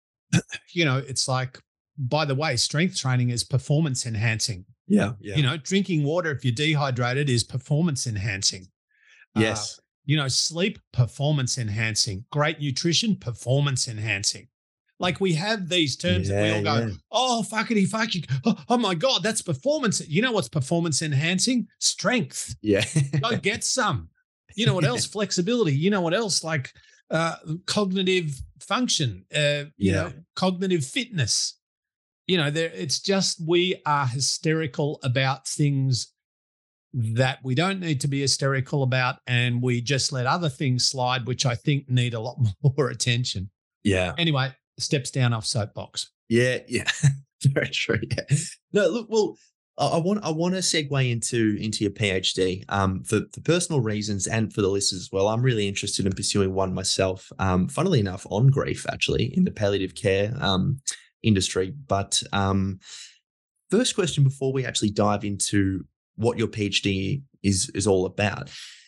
Speaker 2: You know, it's like, by the way, strength training is performance enhancing.
Speaker 1: Yeah. Yeah.
Speaker 2: You know, drinking water if you're dehydrated is performance enhancing.
Speaker 1: Yes.
Speaker 2: Uh, you know, sleep, performance enhancing. Great nutrition, performance enhancing. Like, we have these terms that we
Speaker 1: Yeah,
Speaker 2: all go,
Speaker 1: yeah.
Speaker 2: oh, fuckity fuck you. Oh, oh my God, that's performance. You know what's performance enhancing? Strength.
Speaker 1: Yeah.
Speaker 2: Go get some. You know what else? Flexibility. You know what else? Like uh, cognitive function, uh, you
Speaker 1: Yeah.
Speaker 2: know, cognitive fitness. You know, there. It's just we are hysterical about things that we don't need to be hysterical about, and we just let other things slide, which I think need a lot more attention.
Speaker 1: Yeah.
Speaker 2: Anyway, steps down off soapbox.
Speaker 1: Yeah, yeah, very true. Yeah. No, look, well, I I want I want to segue into into your PhD um, for for personal reasons and for the listeners as well. I'm really interested in pursuing one myself. Um, funnily enough, on grief actually in the palliative care um, industry. But um, first question before we actually dive into what your PhD is is all about.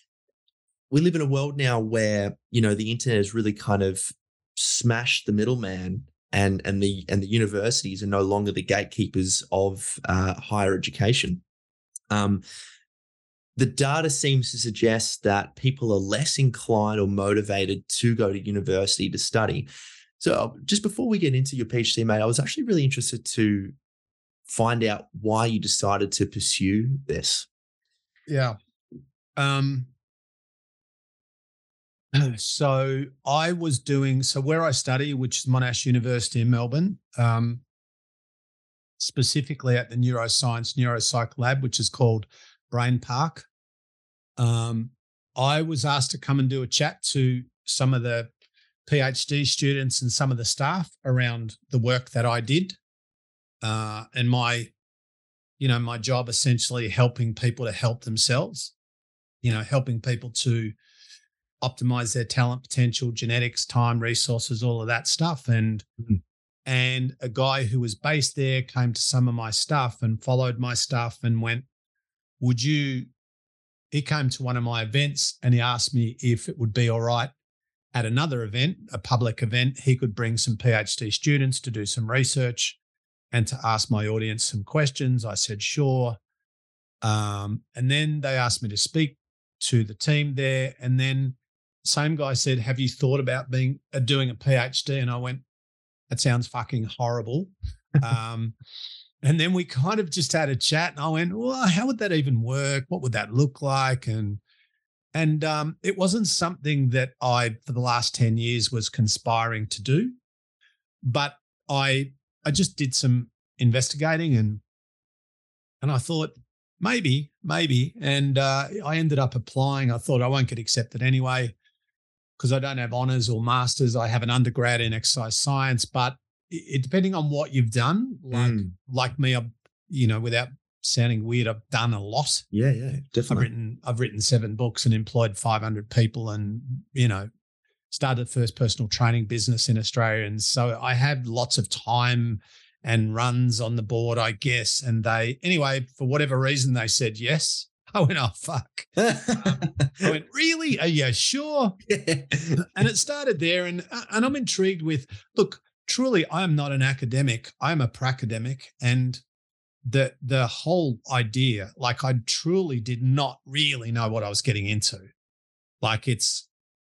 Speaker 1: We live in a world now where you know the internet has really kind of smashed the middleman. And and the and the universities are no longer the gatekeepers of uh, higher education. Um, the data seems to suggest that people are less inclined or motivated to go to university to study. So just before we get into your PhD, mate, I was actually really interested to find out why you decided to pursue this.
Speaker 2: Yeah. Um, so I was doing, so where I study, which is Monash University in Melbourne, um, specifically at the Neuroscience Neuropsych Lab, which is called Brain Park. Um, I was asked to come and do a chat to some of the PhD students and some of the staff around the work that I did. Uh, and my, you know, my job essentially helping people to help themselves, you know, helping people to optimize their talent, potential, genetics, time, resources, all of that stuff. And
Speaker 1: Mhm.
Speaker 2: and a guy who was based there came to some of my stuff and followed my stuff and went, would you, he came to one of my events and he asked me if it would be all right at another event, a public event, he could bring some PhD students to do some research and to ask my audience some questions. I said, sure. Um, and then they asked me to speak to the team there. And then same guy said, have you thought about being uh, doing a PhD? And I went, that sounds fucking horrible. um, and then we kind of just had a chat and I went, well, how would that even work? What would that look like? And and um, it wasn't something that I, for the last ten years, was conspiring to do. But I I just did some investigating and and I thought, maybe, maybe. And uh, I ended up applying. I thought I won't get accepted anyway, because I don't have honors or masters. I have an undergrad in exercise science, but it, depending on what you've done, like
Speaker 1: Mm.
Speaker 2: like me, I'm, you know, without sounding weird, I've done a lot.
Speaker 1: Yeah, yeah,
Speaker 2: I've
Speaker 1: definitely.
Speaker 2: written I've written seven books and employed five hundred people, and you know, started the first personal training business in Australia. And so I had lots of time and runs on the board, I guess. And they, anyway, for whatever reason, they said yes. I went, oh, fuck. Um, I went, really? Are you sure? And it started there. And, and I'm intrigued with, look, truly, I am not an academic. I'm a pracademic. And the, the whole idea, like I truly did not really know what I was getting into. Like it's,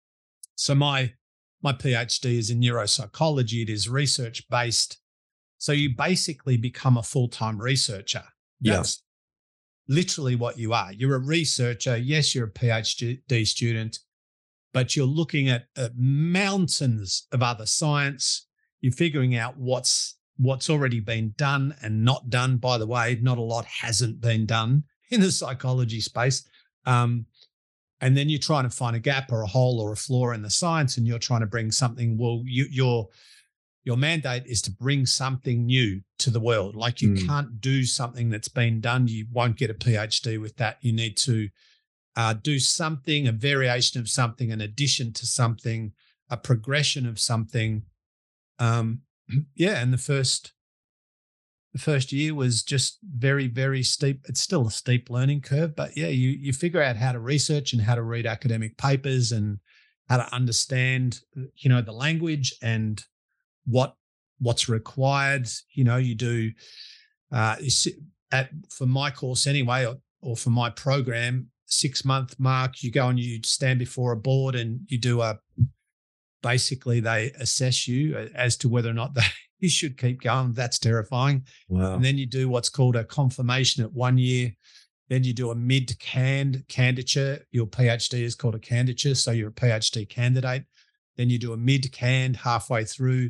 Speaker 2: so my, my PhD is in neuropsychology. It is research based. So you basically become a full-time researcher. That's yeah. literally what you are. You're a researcher. Yes, you're a PhD student, but you're looking at, at mountains of other science. You're figuring out what's what's already been done and not done. By the way, not a lot hasn't been done in the psychology space. Um, and then you're trying to find a gap or a hole or a flaw in the science, and you're trying to bring something. Well, you, you're Your mandate is to bring something new to the world. Like you mm. can't do something that's been done. You won't get a PhD with that. You need to uh, do something, a variation of something, an addition to something, a progression of something. Um, yeah, and the first, the first year was just very, very steep. It's still a steep learning curve, but yeah, you you figure out how to research and how to read academic papers and how to understand, you know, the language and what what's required. You know, you do uh, at for my course anyway, or, or for my program, six month mark, you go and you stand before a board and you do a. Basically, they assess you as to whether or not they, you should keep going. That's terrifying.
Speaker 1: Wow.
Speaker 2: And then you do what's called a confirmation at one year. Then you do a mid-cand candidature. Your PhD is called a candidature, so you're a PhD candidate. Then you do a mid-cand halfway through.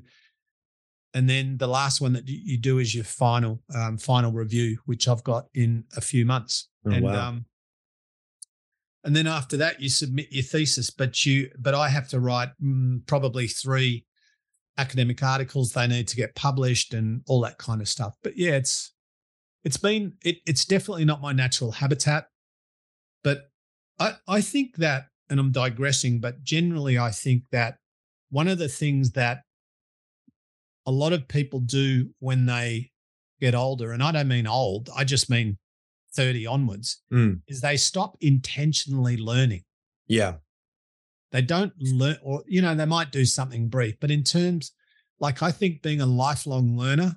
Speaker 2: And then the last one that you do is your final um, final review, which I've got in a few months.
Speaker 1: Oh,
Speaker 2: and
Speaker 1: wow.
Speaker 2: um, and then after that, you submit your thesis. But you, but I have to write mm, probably three academic articles. They need to get published and all that kind of stuff. But yeah, it's it's been it, it's definitely not my natural habitat. But I I think that, and I'm digressing, but generally I think that one of the things that a lot of people do when they get older, and I don't mean old, I just mean thirty onwards,
Speaker 1: mm.
Speaker 2: is they stop intentionally learning.
Speaker 1: Yeah.
Speaker 2: They don't learn, or, you know, they might do something brief, but in terms, like I think being a lifelong learner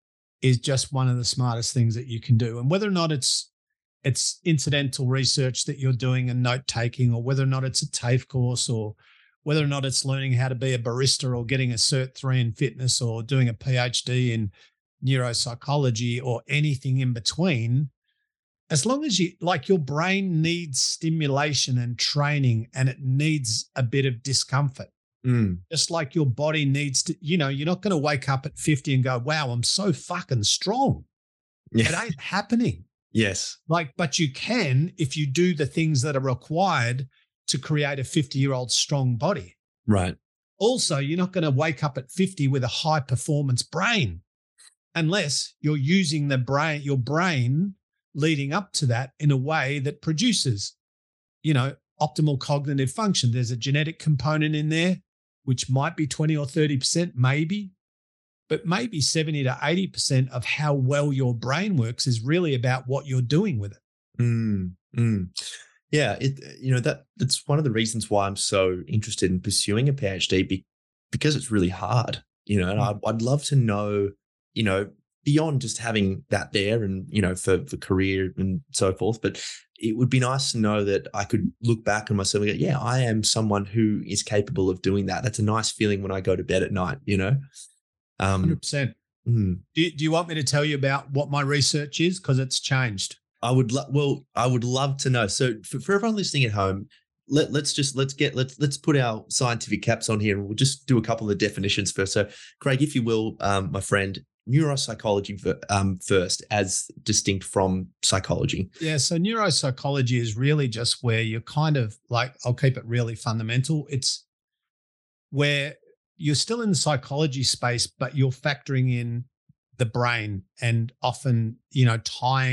Speaker 2: is just one of the smartest things that you can do. And whether or not it's, it's incidental research that you're doing and note taking, or whether or not it's a TAFE course, or whether or not it's learning how to be a barista or getting a cert three in fitness or doing a PhD in neuropsychology or anything in between, as long as you, like, your brain needs stimulation and training, and it needs a bit of discomfort.
Speaker 1: Mm.
Speaker 2: Just like your body needs to, you know, you're not going to wake up at fifty and go, wow, I'm so fucking strong.
Speaker 1: Yeah.
Speaker 2: It ain't happening.
Speaker 1: Yes.
Speaker 2: Like, but you can if you do the things that are required to create a fifty-year-old strong body.
Speaker 1: Right.
Speaker 2: Also, you're not going to wake up at fifty with a high performance brain unless you're using the brain, your brain leading up to that in a way that produces, you know, optimal cognitive function. There's a genetic component in there, which might be twenty or thirty percent, maybe, but maybe seventy to eighty percent of how well your brain works is really about what you're doing with it.
Speaker 1: Mm, mm. Yeah, it you know that that's one of the reasons why I'm so interested in pursuing a PhD, be, because it's really hard. You know, and I'd, I'd love to know, you know, beyond just having that there, and you know, for for career and so forth. But it would be nice to know that I could look back on myself and go, yeah, I am someone who is capable of doing that. That's a nice feeling when I go to bed at night. You know, um,
Speaker 2: one hundred percent.
Speaker 1: Mm.
Speaker 2: Do you, do you want me to tell you about what my research is? Because it's changed.
Speaker 1: I would lo- well, I would love to know. So for, for everyone listening at home, let, let's just let's get let's let's put our scientific caps on here, and we'll just do a couple of definitions first. So, Craig, if you will, um, my friend, neuropsychology for, um, first, as distinct from psychology.
Speaker 2: Yeah. So neuropsychology is really just where you're kind of like, I'll keep it really fundamental. It's where you're still in the psychology space, but you're factoring in the brain and often, you know, tying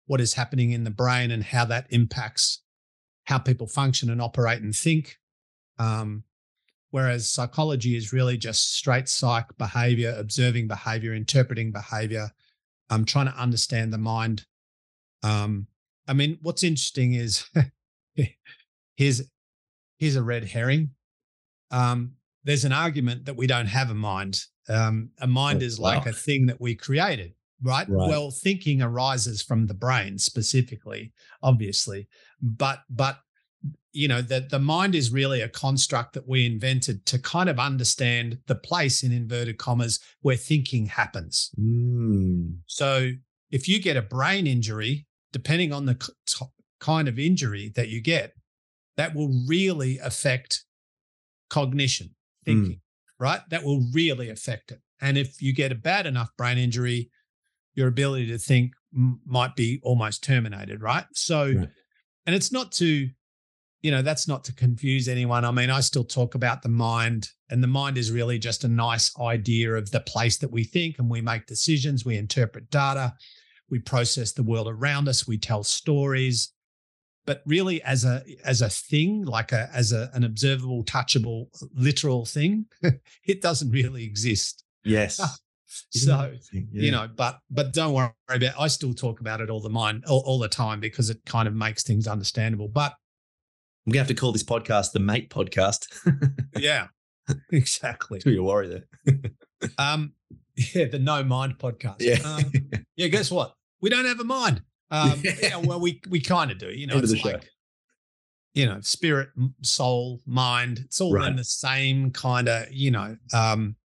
Speaker 2: what is happening in the brain and how that impacts how people function and operate and think. Um, whereas psychology is really just straight psych behavior, observing behavior, interpreting behavior. I'm trying to understand the mind. Um, I mean, what's interesting is here's, here's a red herring. Um, there's an argument that we don't have a mind. Um, a mind
Speaker 1: Oh,
Speaker 2: is
Speaker 1: wow.
Speaker 2: like a thing that we created, right?
Speaker 1: Right.
Speaker 2: Well, thinking arises from the brain specifically, obviously, but but you know the the mind is really a construct that we invented to kind of understand the place, in inverted commas, where thinking happens.
Speaker 1: Mm.
Speaker 2: So if you get a brain injury, depending on the k- kind of injury that you get, that will really affect cognition, thinking, right? That will really affect it. And if you get a bad enough brain injury, your ability to think m- might be almost terminated, right? So,
Speaker 1: Right.
Speaker 2: and it's not to, you know, that's not to confuse anyone. I mean, I still talk about the mind, and the mind is really just a nice idea of the place that we think and we make decisions, we interpret data, we process the world around us, we tell stories. But really, as a as a thing, like a as a, an observable, touchable, literal thing, it doesn't really exist.
Speaker 1: Yes.
Speaker 2: So,
Speaker 1: Yeah.
Speaker 2: you know, but but don't worry about it. I still talk about it all the mind all, all the time because it kind of makes things understandable. But
Speaker 1: I'm gonna have to call this podcast the Mate Podcast.
Speaker 2: yeah, exactly.
Speaker 1: To your worry there.
Speaker 2: Um, yeah, the No Mind podcast.
Speaker 1: Yeah.
Speaker 2: Um, yeah, guess what? We don't have a mind. Um, yeah, well, we we kind of do. You know,
Speaker 1: End of
Speaker 2: it's
Speaker 1: the
Speaker 2: like,
Speaker 1: show.
Speaker 2: you know, spirit, m- soul, mind. It's all
Speaker 1: Right.
Speaker 2: in the same kind of, you know. Um,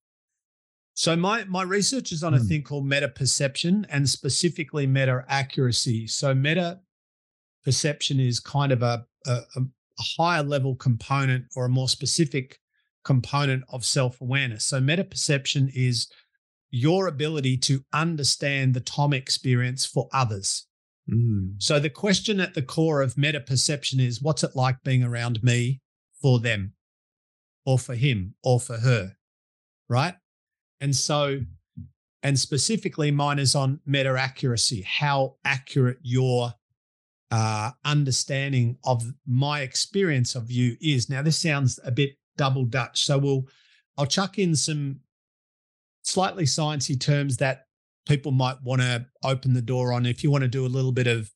Speaker 2: so my my research is on a
Speaker 1: Hmm.
Speaker 2: thing called meta perception, and specifically meta accuracy. So meta perception is kind of a, a, a higher level component, or a more specific component of self-awareness. So meta perception is your ability to understand the Tom experience for others.
Speaker 1: Mm.
Speaker 2: So the question at the core of meta perception is, what's it like being around me for them, or for him, or for her, right? And so, and specifically mine is on meta accuracy, how accurate your uh, understanding of my experience of you is. Now, this sounds a bit double Dutch, so we'll, I'll chuck in some slightly sciencey terms that people might want to open the door on. If you want to do a little bit of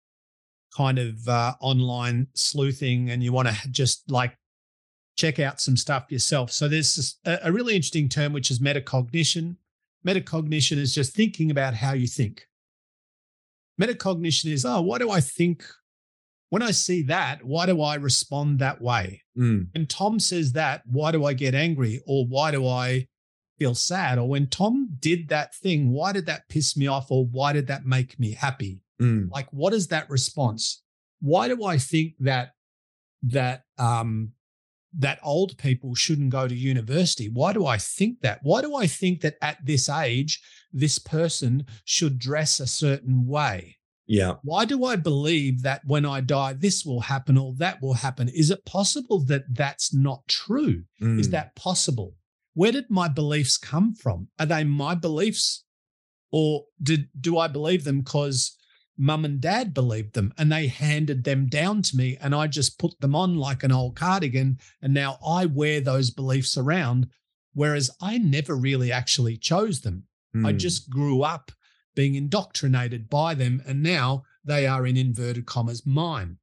Speaker 2: kind of uh, online sleuthing and you want to just like check out some stuff yourself. So there's this, a, a really interesting term, which is metacognition. Metacognition is just thinking about how you think. Metacognition is, oh, why do I think, when I see that, why do I respond that way?
Speaker 1: Mm.
Speaker 2: When Tom says that, why do I get angry? Or why do I feel sad? Or when Tom did that thing, why did that piss me off? Or why did that make me happy?
Speaker 1: Mm.
Speaker 2: Like, what is that response? Why do I think that that um that old people shouldn't go to university? Why do I think that? Why do I think that at this age, this person should dress a certain way?
Speaker 1: Yeah.
Speaker 2: Why do I believe that when I die, this will happen or that will happen? Is it possible that that's not true?
Speaker 1: Mm.
Speaker 2: Is that possible? Where did my beliefs come from? Are they my beliefs? Or did do I believe them because mum and dad believed them and they handed them down to me and I just put them on like an old cardigan and now I wear those beliefs around, whereas I never really actually chose them. I
Speaker 1: Mm.
Speaker 2: just grew up being indoctrinated by them and now they are, in inverted commas, mine.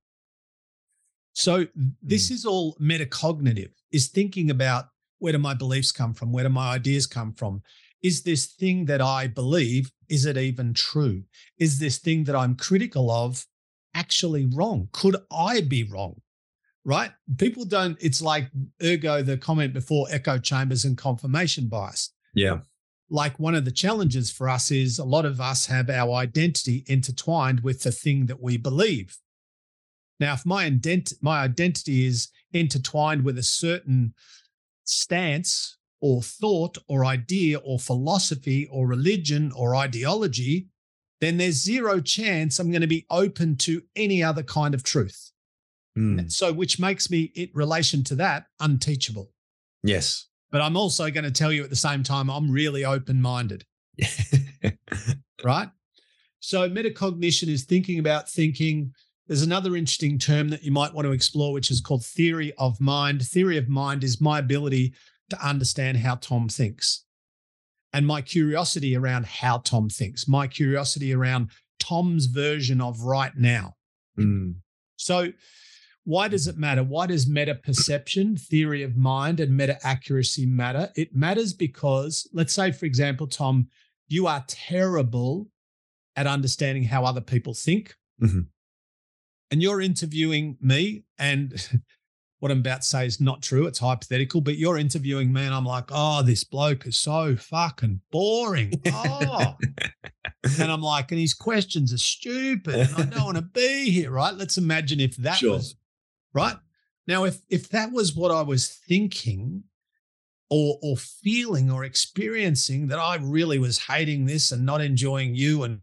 Speaker 2: So this is all metacognitive, is thinking about, where do my beliefs come from? Where do my ideas come from? Is this thing that I believe, is it even true? Is this thing that I'm critical of actually wrong? Could I be wrong? Right? People don't, it's like ergo, the comment before, echo chambers and confirmation bias.
Speaker 1: Yeah.
Speaker 2: Like, one of the challenges for us is a lot of us have our identity intertwined with the thing that we believe. Now, if my ident- my identity is intertwined with a certain stance or thought or idea or philosophy or religion or ideology, then there's zero chance I'm going to be open to any other kind of truth.
Speaker 1: Mm.
Speaker 2: So, which makes me, in relation to that, unteachable.
Speaker 1: Yes.
Speaker 2: But I'm also going to tell you at the same time, I'm really open-minded, right? So metacognition is thinking about thinking. There's another interesting term that you might want to explore, which is called theory of mind. Theory of mind is my ability to understand how Tom thinks and my curiosity around how Tom thinks, my curiosity around Tom's version of right now.
Speaker 1: Mm.
Speaker 2: So why does it matter? Why does meta perception, theory of mind, and meta accuracy matter? It matters because, let's say, for example, Tom, you are terrible at understanding how other people think.
Speaker 1: Mm-hmm.
Speaker 2: And you're interviewing me, and what I'm about to say is not true. It's hypothetical, but you're interviewing me, and I'm like, oh, this bloke is so fucking boring. Oh. And I'm like, and his questions are stupid, and I don't want to be here, right? Let's imagine if that
Speaker 1: Sure.
Speaker 2: was, right? Now, if if that was what I was thinking or or feeling or experiencing, that I really was hating this and not enjoying you and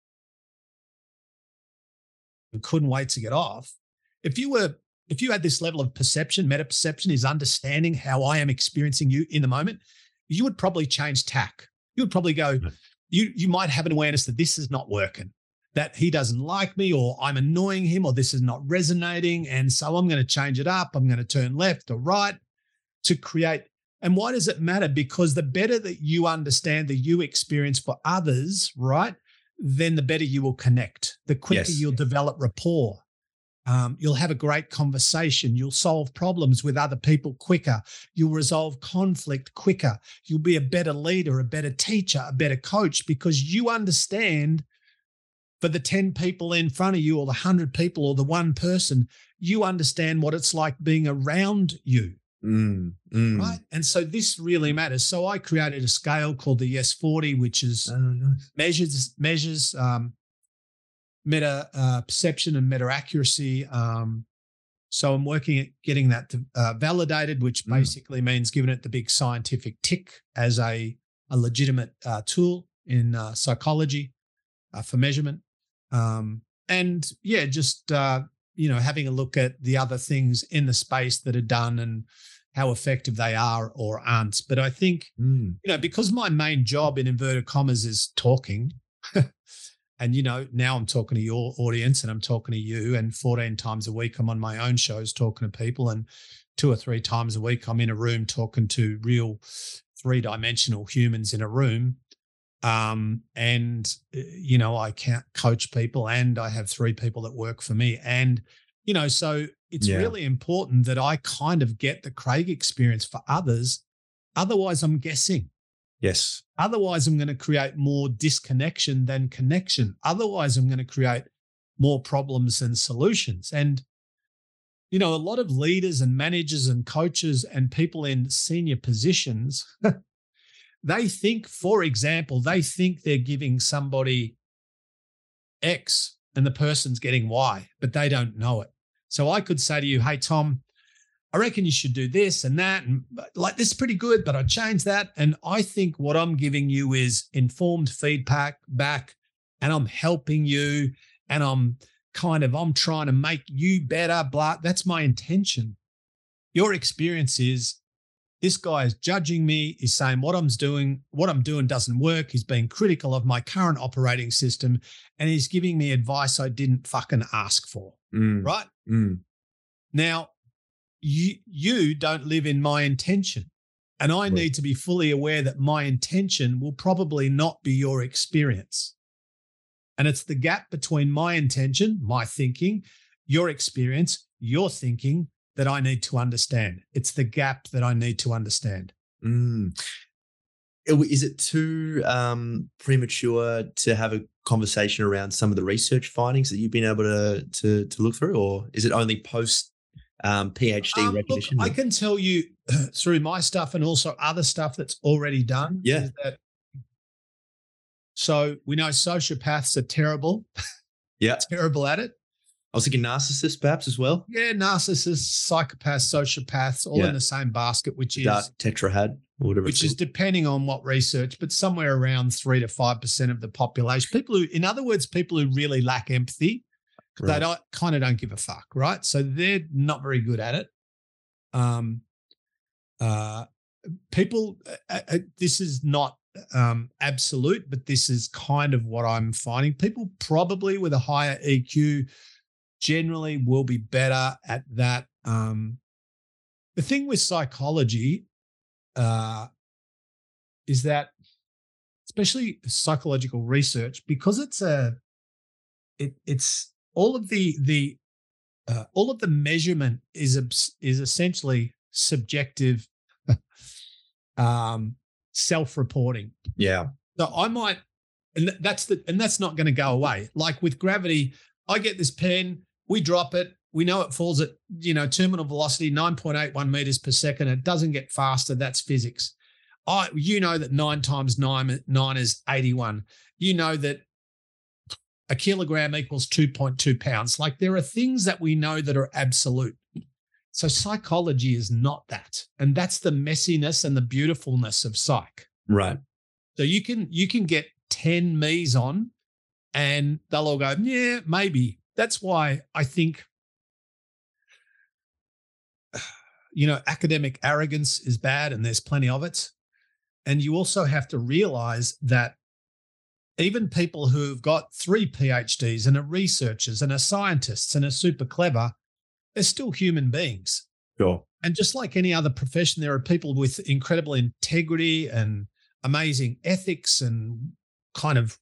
Speaker 2: couldn't wait to get off. If you were, if you had this level of perception, meta perception is understanding how I am experiencing you in the moment, you would probably change tack. You would probably go, you, you might have an awareness that this is not working, that he doesn't like me, or I'm annoying him, or this is not resonating. And so I'm going to change it up. I'm going to turn left or right to create. And why does it matter? Because the better that you understand the you experience for others, right, then the better you will connect, the quicker
Speaker 1: Yes.
Speaker 2: you'll develop rapport. Um, you'll have a great conversation. You'll solve problems with other people quicker. You'll resolve conflict quicker. You'll be a better leader, a better teacher, a better coach, because you understand for the ten people in front of you, or the one hundred people, or the one person, you understand what it's like being around you.
Speaker 1: Mm, mm.
Speaker 2: Right. And so this really matters. So I created a scale called the Yes forty, which is
Speaker 1: Oh, nice.
Speaker 2: measures, measures, um, meta uh, perception and meta accuracy. Um, so I'm working at getting that to, uh, validated, which
Speaker 1: Mm.
Speaker 2: basically means giving it the big scientific tick as a, a legitimate uh, tool in uh, psychology uh, for measurement. Um, and yeah, just, uh, you know, having a look at the other things in the space that are done and how effective they are or aren't. But I think,
Speaker 1: Mm.
Speaker 2: you know, because my main job in inverted commas is talking, and, you know, now I'm talking to your audience and I'm talking to you, and fourteen times a week I'm on my own shows talking to people, and two or three times a week I'm in a room talking to real three-dimensional humans in a room. Um, and, you know, I can't coach people, and I have three people that work for me. And, you know, so it's
Speaker 1: Yeah.
Speaker 2: really important that I kind of get the Craig experience for others. Otherwise, I'm guessing.
Speaker 1: Yes.
Speaker 2: Otherwise, I'm going to create more disconnection than connection. Otherwise, I'm going to create more problems than solutions. And, you know, a lot of leaders and managers and coaches and people in senior positions, they think, for example, they think they're giving somebody X and the person's getting Y, but they don't know it. So I could say to you, hey, Tom, I reckon you should do this and that. And like, this is pretty good, but I changed that. And I think what I'm giving you is informed feedback back, and I'm helping you, and I'm kind of, I'm trying to make you better, blah. That's my intention. Your experience is, this guy is judging me, is saying what I'm doing, what I'm doing doesn't work. He's being critical of my current operating system, and he's giving me advice I didn't fucking ask for.
Speaker 1: Mm.
Speaker 2: Right?
Speaker 1: Mm.
Speaker 2: Now, you, you don't live in my intention, and I
Speaker 1: Right.
Speaker 2: need to be fully aware that my intention will probably not be your experience. And it's the gap between my intention, my thinking, your experience, your thinking, that I need to understand. It's the gap that I need to understand.
Speaker 1: Mm. Is it too um, premature to have a conversation around some of the research findings that you've been able to to, to look through, or is it only post um, PhD
Speaker 2: Um, look,
Speaker 1: recognition?
Speaker 2: I can tell you through my stuff and also other stuff that's already done.
Speaker 1: Yeah.
Speaker 2: Is that, so we know sociopaths are terrible,
Speaker 1: Yeah.
Speaker 2: terrible at it.
Speaker 1: I was thinking narcissists perhaps as well.
Speaker 2: Yeah, narcissists, psychopaths, sociopaths, all
Speaker 1: Yeah.
Speaker 2: in the same basket, which is
Speaker 1: Dark tetrahad or whatever.
Speaker 2: which
Speaker 1: it's
Speaker 2: is
Speaker 1: called.
Speaker 2: depending on what research, but somewhere around three to five percent of the population. People who, in other words, people who really lack empathy, they
Speaker 1: Right.
Speaker 2: don't kind of don't give a fuck, right? So they're not very good at it. Um, uh, people, uh, uh, this is not um, absolute, but this is kind of what I'm finding. People probably with a higher E Q generally will be better at that. Um, the thing with psychology uh, is that, especially psychological research, because it's a, it, it's all of the the uh, all of the measurement is is essentially subjective, um, self-reporting.
Speaker 1: Yeah.
Speaker 2: So I might, and that's the, and that's not going to go away. Like with gravity, I get this pen, we drop it, we know it falls at, you know, terminal velocity, nine point eight one meters per second. It doesn't get faster. That's physics. I, you know that nine times nine, nine is eighty-one. You know that a kilogram equals two point two pounds. Like there are things that we know that are absolute. So psychology is not that. And that's the messiness and the beautifulness of psych.
Speaker 1: Right.
Speaker 2: So you can, you can get ten me's on and they'll all go, yeah, maybe. That's why I think, you know, academic arrogance is bad and there's plenty of it. And you also have to realize that even people who've got three PhDs and are researchers and are scientists and are super clever, they're still human beings.
Speaker 1: Sure.
Speaker 2: And just like any other profession, there are people with incredible integrity and amazing ethics and kind of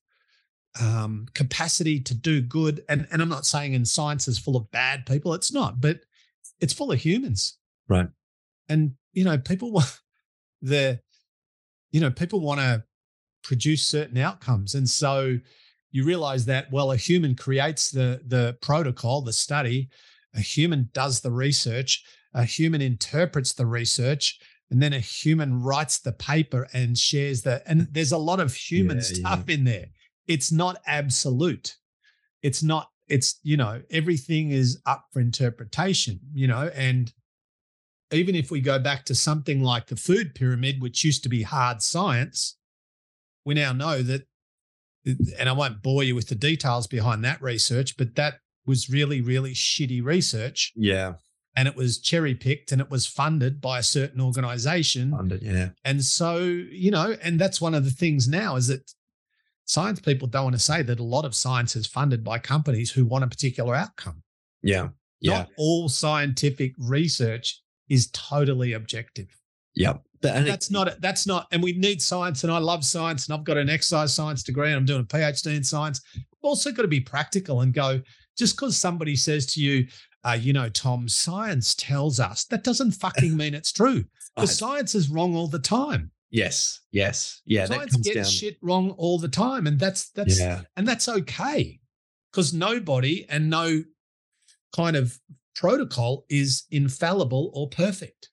Speaker 2: um, capacity to do good. And, and I'm not saying in science is full of bad people. It's not, but it's full of humans.
Speaker 1: Right.
Speaker 2: And, you know, people want the, you know, people want to produce certain outcomes. And so you realize that, well, a human creates the, the protocol, the study, a human does the research, a human interprets the research, and then a human writes the paper and shares the, and there's a lot of human
Speaker 1: Yeah,
Speaker 2: stuff
Speaker 1: yeah.
Speaker 2: in there. It's not absolute. It's not, it's, you know, everything is up for interpretation, you know, and even if we go back to something like the food pyramid, which used to be hard science, we now know that, and I won't bore you with the details behind that research, but that was really, really shitty research.
Speaker 1: Yeah.
Speaker 2: And it was cherry picked and it was funded by a certain organization.
Speaker 1: Funded, yeah.
Speaker 2: And so, you know, and that's one of the things now is that science people don't want to say that a lot of science is funded by companies who want a particular outcome.
Speaker 1: Yeah. Yeah.
Speaker 2: Not all scientific research is totally objective.
Speaker 1: Yep. But, and
Speaker 2: That's
Speaker 1: it,
Speaker 2: not, that's not, and we need science, and I love science, and I've got an exercise science degree and I'm doing a PhD in science. We've also got to be practical and go, just because somebody says to you, uh, you know, Tom, science tells us, that doesn't fucking mean it's true. Because science is wrong all the time.
Speaker 1: Yes. Yes. Yeah.
Speaker 2: Science
Speaker 1: that comes
Speaker 2: gets
Speaker 1: down.
Speaker 2: shit wrong all the time. And that's, that's,
Speaker 1: Yeah.
Speaker 2: and that's okay. Because nobody and no kind of protocol is infallible or perfect.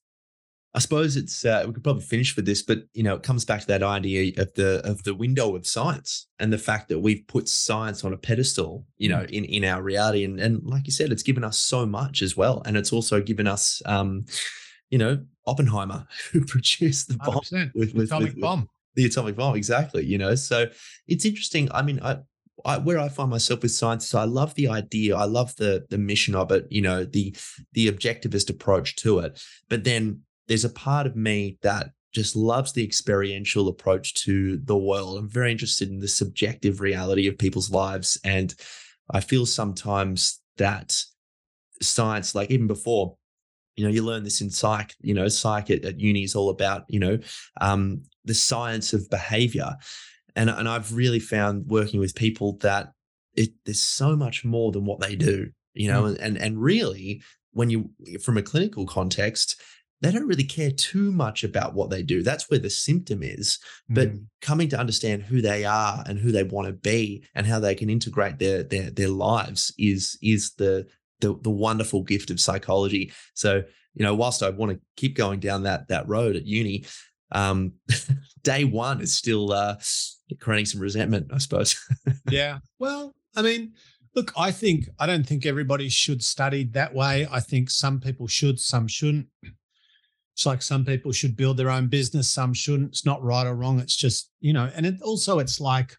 Speaker 1: I suppose it's uh, we could probably finish with this, but you know, it comes back to that idea of the of the window of science and the fact that we've put science on a pedestal, you know, in in our reality, and and like you said, it's given us so much as well, and it's also given us, um, you know, Oppenheimer, who produced the bomb with, with,
Speaker 2: atomic
Speaker 1: with,
Speaker 2: bomb,
Speaker 1: with the atomic bomb, exactly. You know, so it's interesting. I mean, I. I, where I find myself with science is I love the idea, I love the the mission of it, you know, the the objectivist approach to it, but then there's a part of me that just loves the experiential approach to the world. I'm very interested in the subjective reality of people's lives. And I feel sometimes that science, like even before, you know, you learn this in psych, you know, psych at, at uni is all about, you know, um, the science of behavior. And, and I've really found working with people that it, there's so much more than what they do, you know, mm. and, and really when you, from a clinical context, they don't really care too much about what they do. That's where the symptom is. But mm. coming to understand who they are and who they want to be and how they can integrate their their their lives is is the the the wonderful gift of psychology. So, you know, whilst I want to keep going down that that road at uni, um, day one is still uh, creating some resentment, I suppose.
Speaker 2: Yeah. Well, I mean, look, I think I don't think everybody should study that way. I think some people should, some shouldn't. It's like some people should build their own business, some shouldn't. It's not right or wrong. It's just, you know, and it also it's like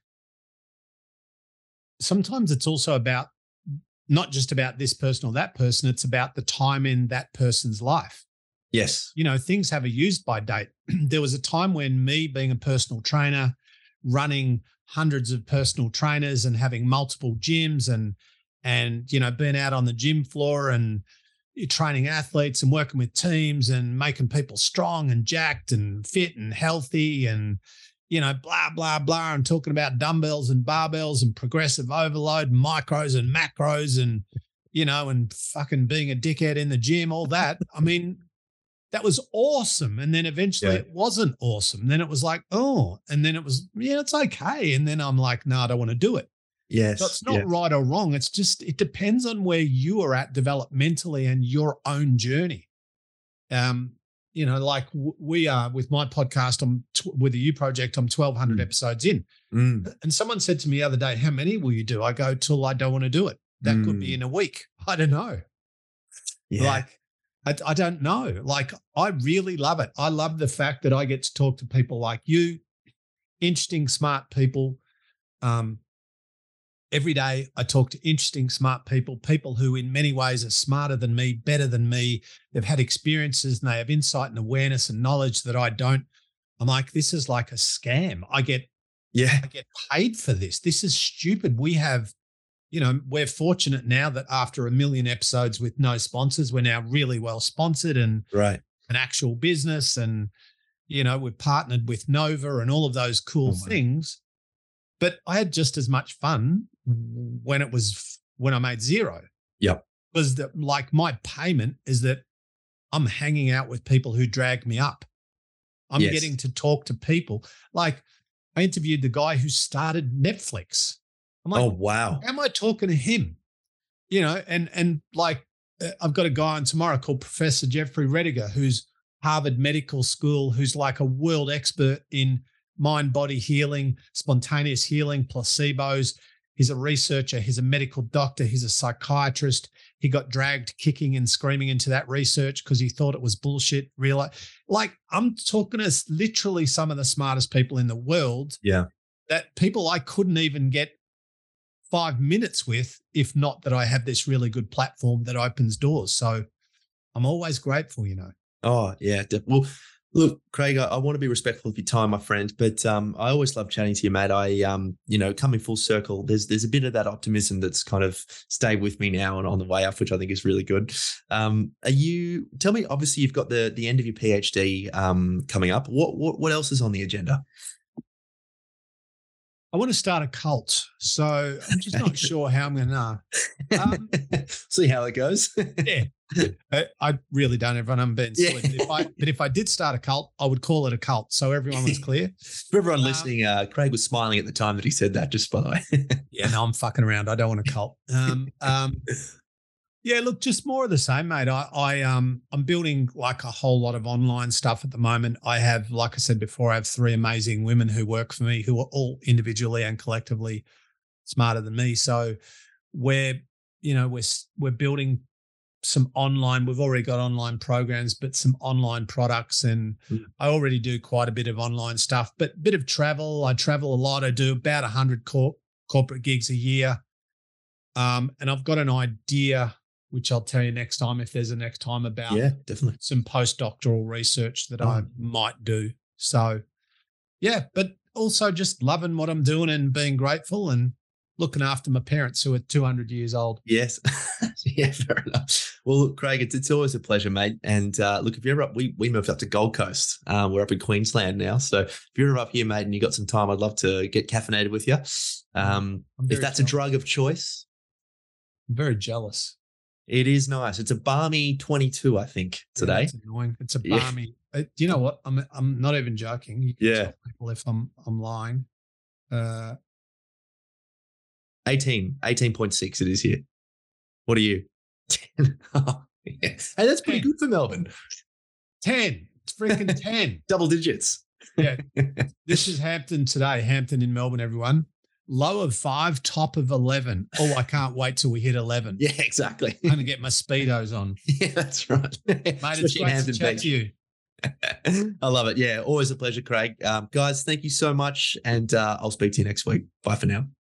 Speaker 2: sometimes it's also about not just about this person or that person. It's about the time in that person's life.
Speaker 1: Yes.
Speaker 2: You know, things have a use by date. There was a time when me being a personal trainer, running hundreds of personal trainers and having multiple gyms and, and, you know, being out on the gym floor and training athletes and working with teams and making people strong and jacked and fit and healthy and, you know, blah, blah, blah, and talking about dumbbells and barbells and progressive overload and micros and macros and, you know, and fucking being a dickhead in the gym, all that. I mean, that was awesome. And then eventually
Speaker 1: Yeah.
Speaker 2: it wasn't awesome. Then it was like, oh, and then it was, yeah, it's okay. And then I'm like, no, I don't want to do it.
Speaker 1: Yes.
Speaker 2: So it's not
Speaker 1: yeah.
Speaker 2: right or wrong. It's just, it depends on where you are at developmentally and your own journey. Um, you know, like w- we are with my podcast, I'm t- with the U Project, I'm twelve hundred
Speaker 1: Mm.
Speaker 2: episodes in.
Speaker 1: Mm.
Speaker 2: And someone said to me the other day, how many will you do? I go, till I don't want to do it. That
Speaker 1: Mm.
Speaker 2: could be in a week. I don't know.
Speaker 1: Yeah.
Speaker 2: Like, I, I don't know. Like, I really love it. I love the fact that I get to talk to people like you, interesting, smart people. Um, every day I talk to interesting, smart people, people who in many ways are smarter than me, better than me. They've had experiences and they have insight and awareness and knowledge that I don't. I'm like, this is like a scam. I get,
Speaker 1: yeah.
Speaker 2: I get paid for this. This is stupid. We have, you know, we're fortunate now that after a million episodes with no sponsors, we're now really well sponsored and
Speaker 1: Right.
Speaker 2: an actual business. And, you know, we've partnered with Nova and all of those cool
Speaker 1: Oh, wow.
Speaker 2: things. But I had just as much fun when it was, when I made zero.
Speaker 1: Yep.
Speaker 2: Because that, like, my payment is that I'm hanging out with people who drag me up. I'm
Speaker 1: Yes.
Speaker 2: getting to talk to people. Like, I interviewed the guy who started Netflix. I'm like,
Speaker 1: Oh, wow.
Speaker 2: am I talking to him? You know, and and like uh, I've got a guy on tomorrow called Professor Jeffrey Rediger, who's Harvard Medical School, who's like a world expert in mind, body healing, spontaneous healing, placebos. He's a researcher. He's a medical doctor. He's a psychiatrist. He got dragged kicking and screaming into that research because he thought it was bullshit. Real, like I'm talking to literally some of the smartest people in the world.
Speaker 1: Yeah.
Speaker 2: That people I couldn't even get five minutes with, if not that I have this really good platform that opens doors. So I'm always grateful, you know.
Speaker 1: Oh, yeah. de- Well, look, Craig, I, I want to be respectful of your time, my friend, but um, I always love chatting to you, mate. I, um, you know, coming full circle, there's there's a bit of that optimism that's kind of stayed with me now and on the way up, which I think is really good. Um, are you? Tell me. Obviously, you've got the the end of your PhD um, coming up. What what what else is on the agenda?
Speaker 2: I want to start a cult. So I'm just not sure how I'm going to. Um,
Speaker 1: See how it goes.
Speaker 2: yeah. I, I really don't, everyone. I'm being silly.
Speaker 1: Yeah.
Speaker 2: But, if I, but if I did start a cult, I would call it a cult. So everyone was clear.
Speaker 1: For everyone
Speaker 2: Um,
Speaker 1: listening, uh, Craig was smiling at the time that he said that, just by the way.
Speaker 2: Yeah, no, I'm fucking around. I don't want a cult. Um, um, yeah, look, just more of the same, mate. I, I, um, I'm building like a whole lot of online stuff at the moment. I have, like I said before, I have three amazing women who work for me, who are all individually and collectively smarter than me. So we're, you know, we're we're building some online. We've already got online programs, but some online products, and
Speaker 1: Mm.
Speaker 2: I already do quite a bit of online stuff. But a bit of travel. I travel a lot. I do about a hundred cor- corporate gigs a year, um, and I've got an idea, which I'll tell you next time if there's a next time, about
Speaker 1: Yeah, definitely.
Speaker 2: some postdoctoral research that I
Speaker 1: Oh.
Speaker 2: might do. So, yeah, but also just loving what I'm doing and being grateful and looking after my parents who are two hundred years old.
Speaker 1: Yes. Yeah, fair enough. Well, look, Craig, it's, it's always a pleasure, mate. And uh, look, if you're ever up, we, we moved up to Gold Coast. Um, we're up in Queensland now. So if you're ever up here, mate, and you got some time, I'd love to get caffeinated with you. Um,
Speaker 2: I'm
Speaker 1: if
Speaker 2: very
Speaker 1: that's a
Speaker 2: jealous.
Speaker 1: drug of choice,
Speaker 2: I'm very jealous.
Speaker 1: it is nice. It's a balmy twenty-two, I think,
Speaker 2: Yeah,
Speaker 1: today.
Speaker 2: it's annoying. It's a
Speaker 1: Yeah.
Speaker 2: balmy. uh, You know what? I'm I'm not even joking. You can
Speaker 1: Yeah.
Speaker 2: tell people if I'm I'm lying. Uh,
Speaker 1: eighteen, eighteen point six it is here. What are you? Oh, yeah. Hey, that's pretty
Speaker 2: ten.
Speaker 1: good for Melbourne.
Speaker 2: ten. It's freaking ten.
Speaker 1: Double digits.
Speaker 2: Yeah. This is Hampton today. Hampton in Melbourne, everyone. Low of five, top of eleven. Oh, I can't wait till we hit eleven.
Speaker 1: Yeah, exactly.
Speaker 2: I'm going to get my Speedos on.
Speaker 1: Yeah, that's right.
Speaker 2: Mate, it's
Speaker 1: Especially
Speaker 2: great to
Speaker 1: Hampton
Speaker 2: chat
Speaker 1: Beach.
Speaker 2: to you.
Speaker 1: I love it. Yeah, always a pleasure, Craig. Um, guys, thank you so much. And uh, I'll speak to you next week. Bye for now.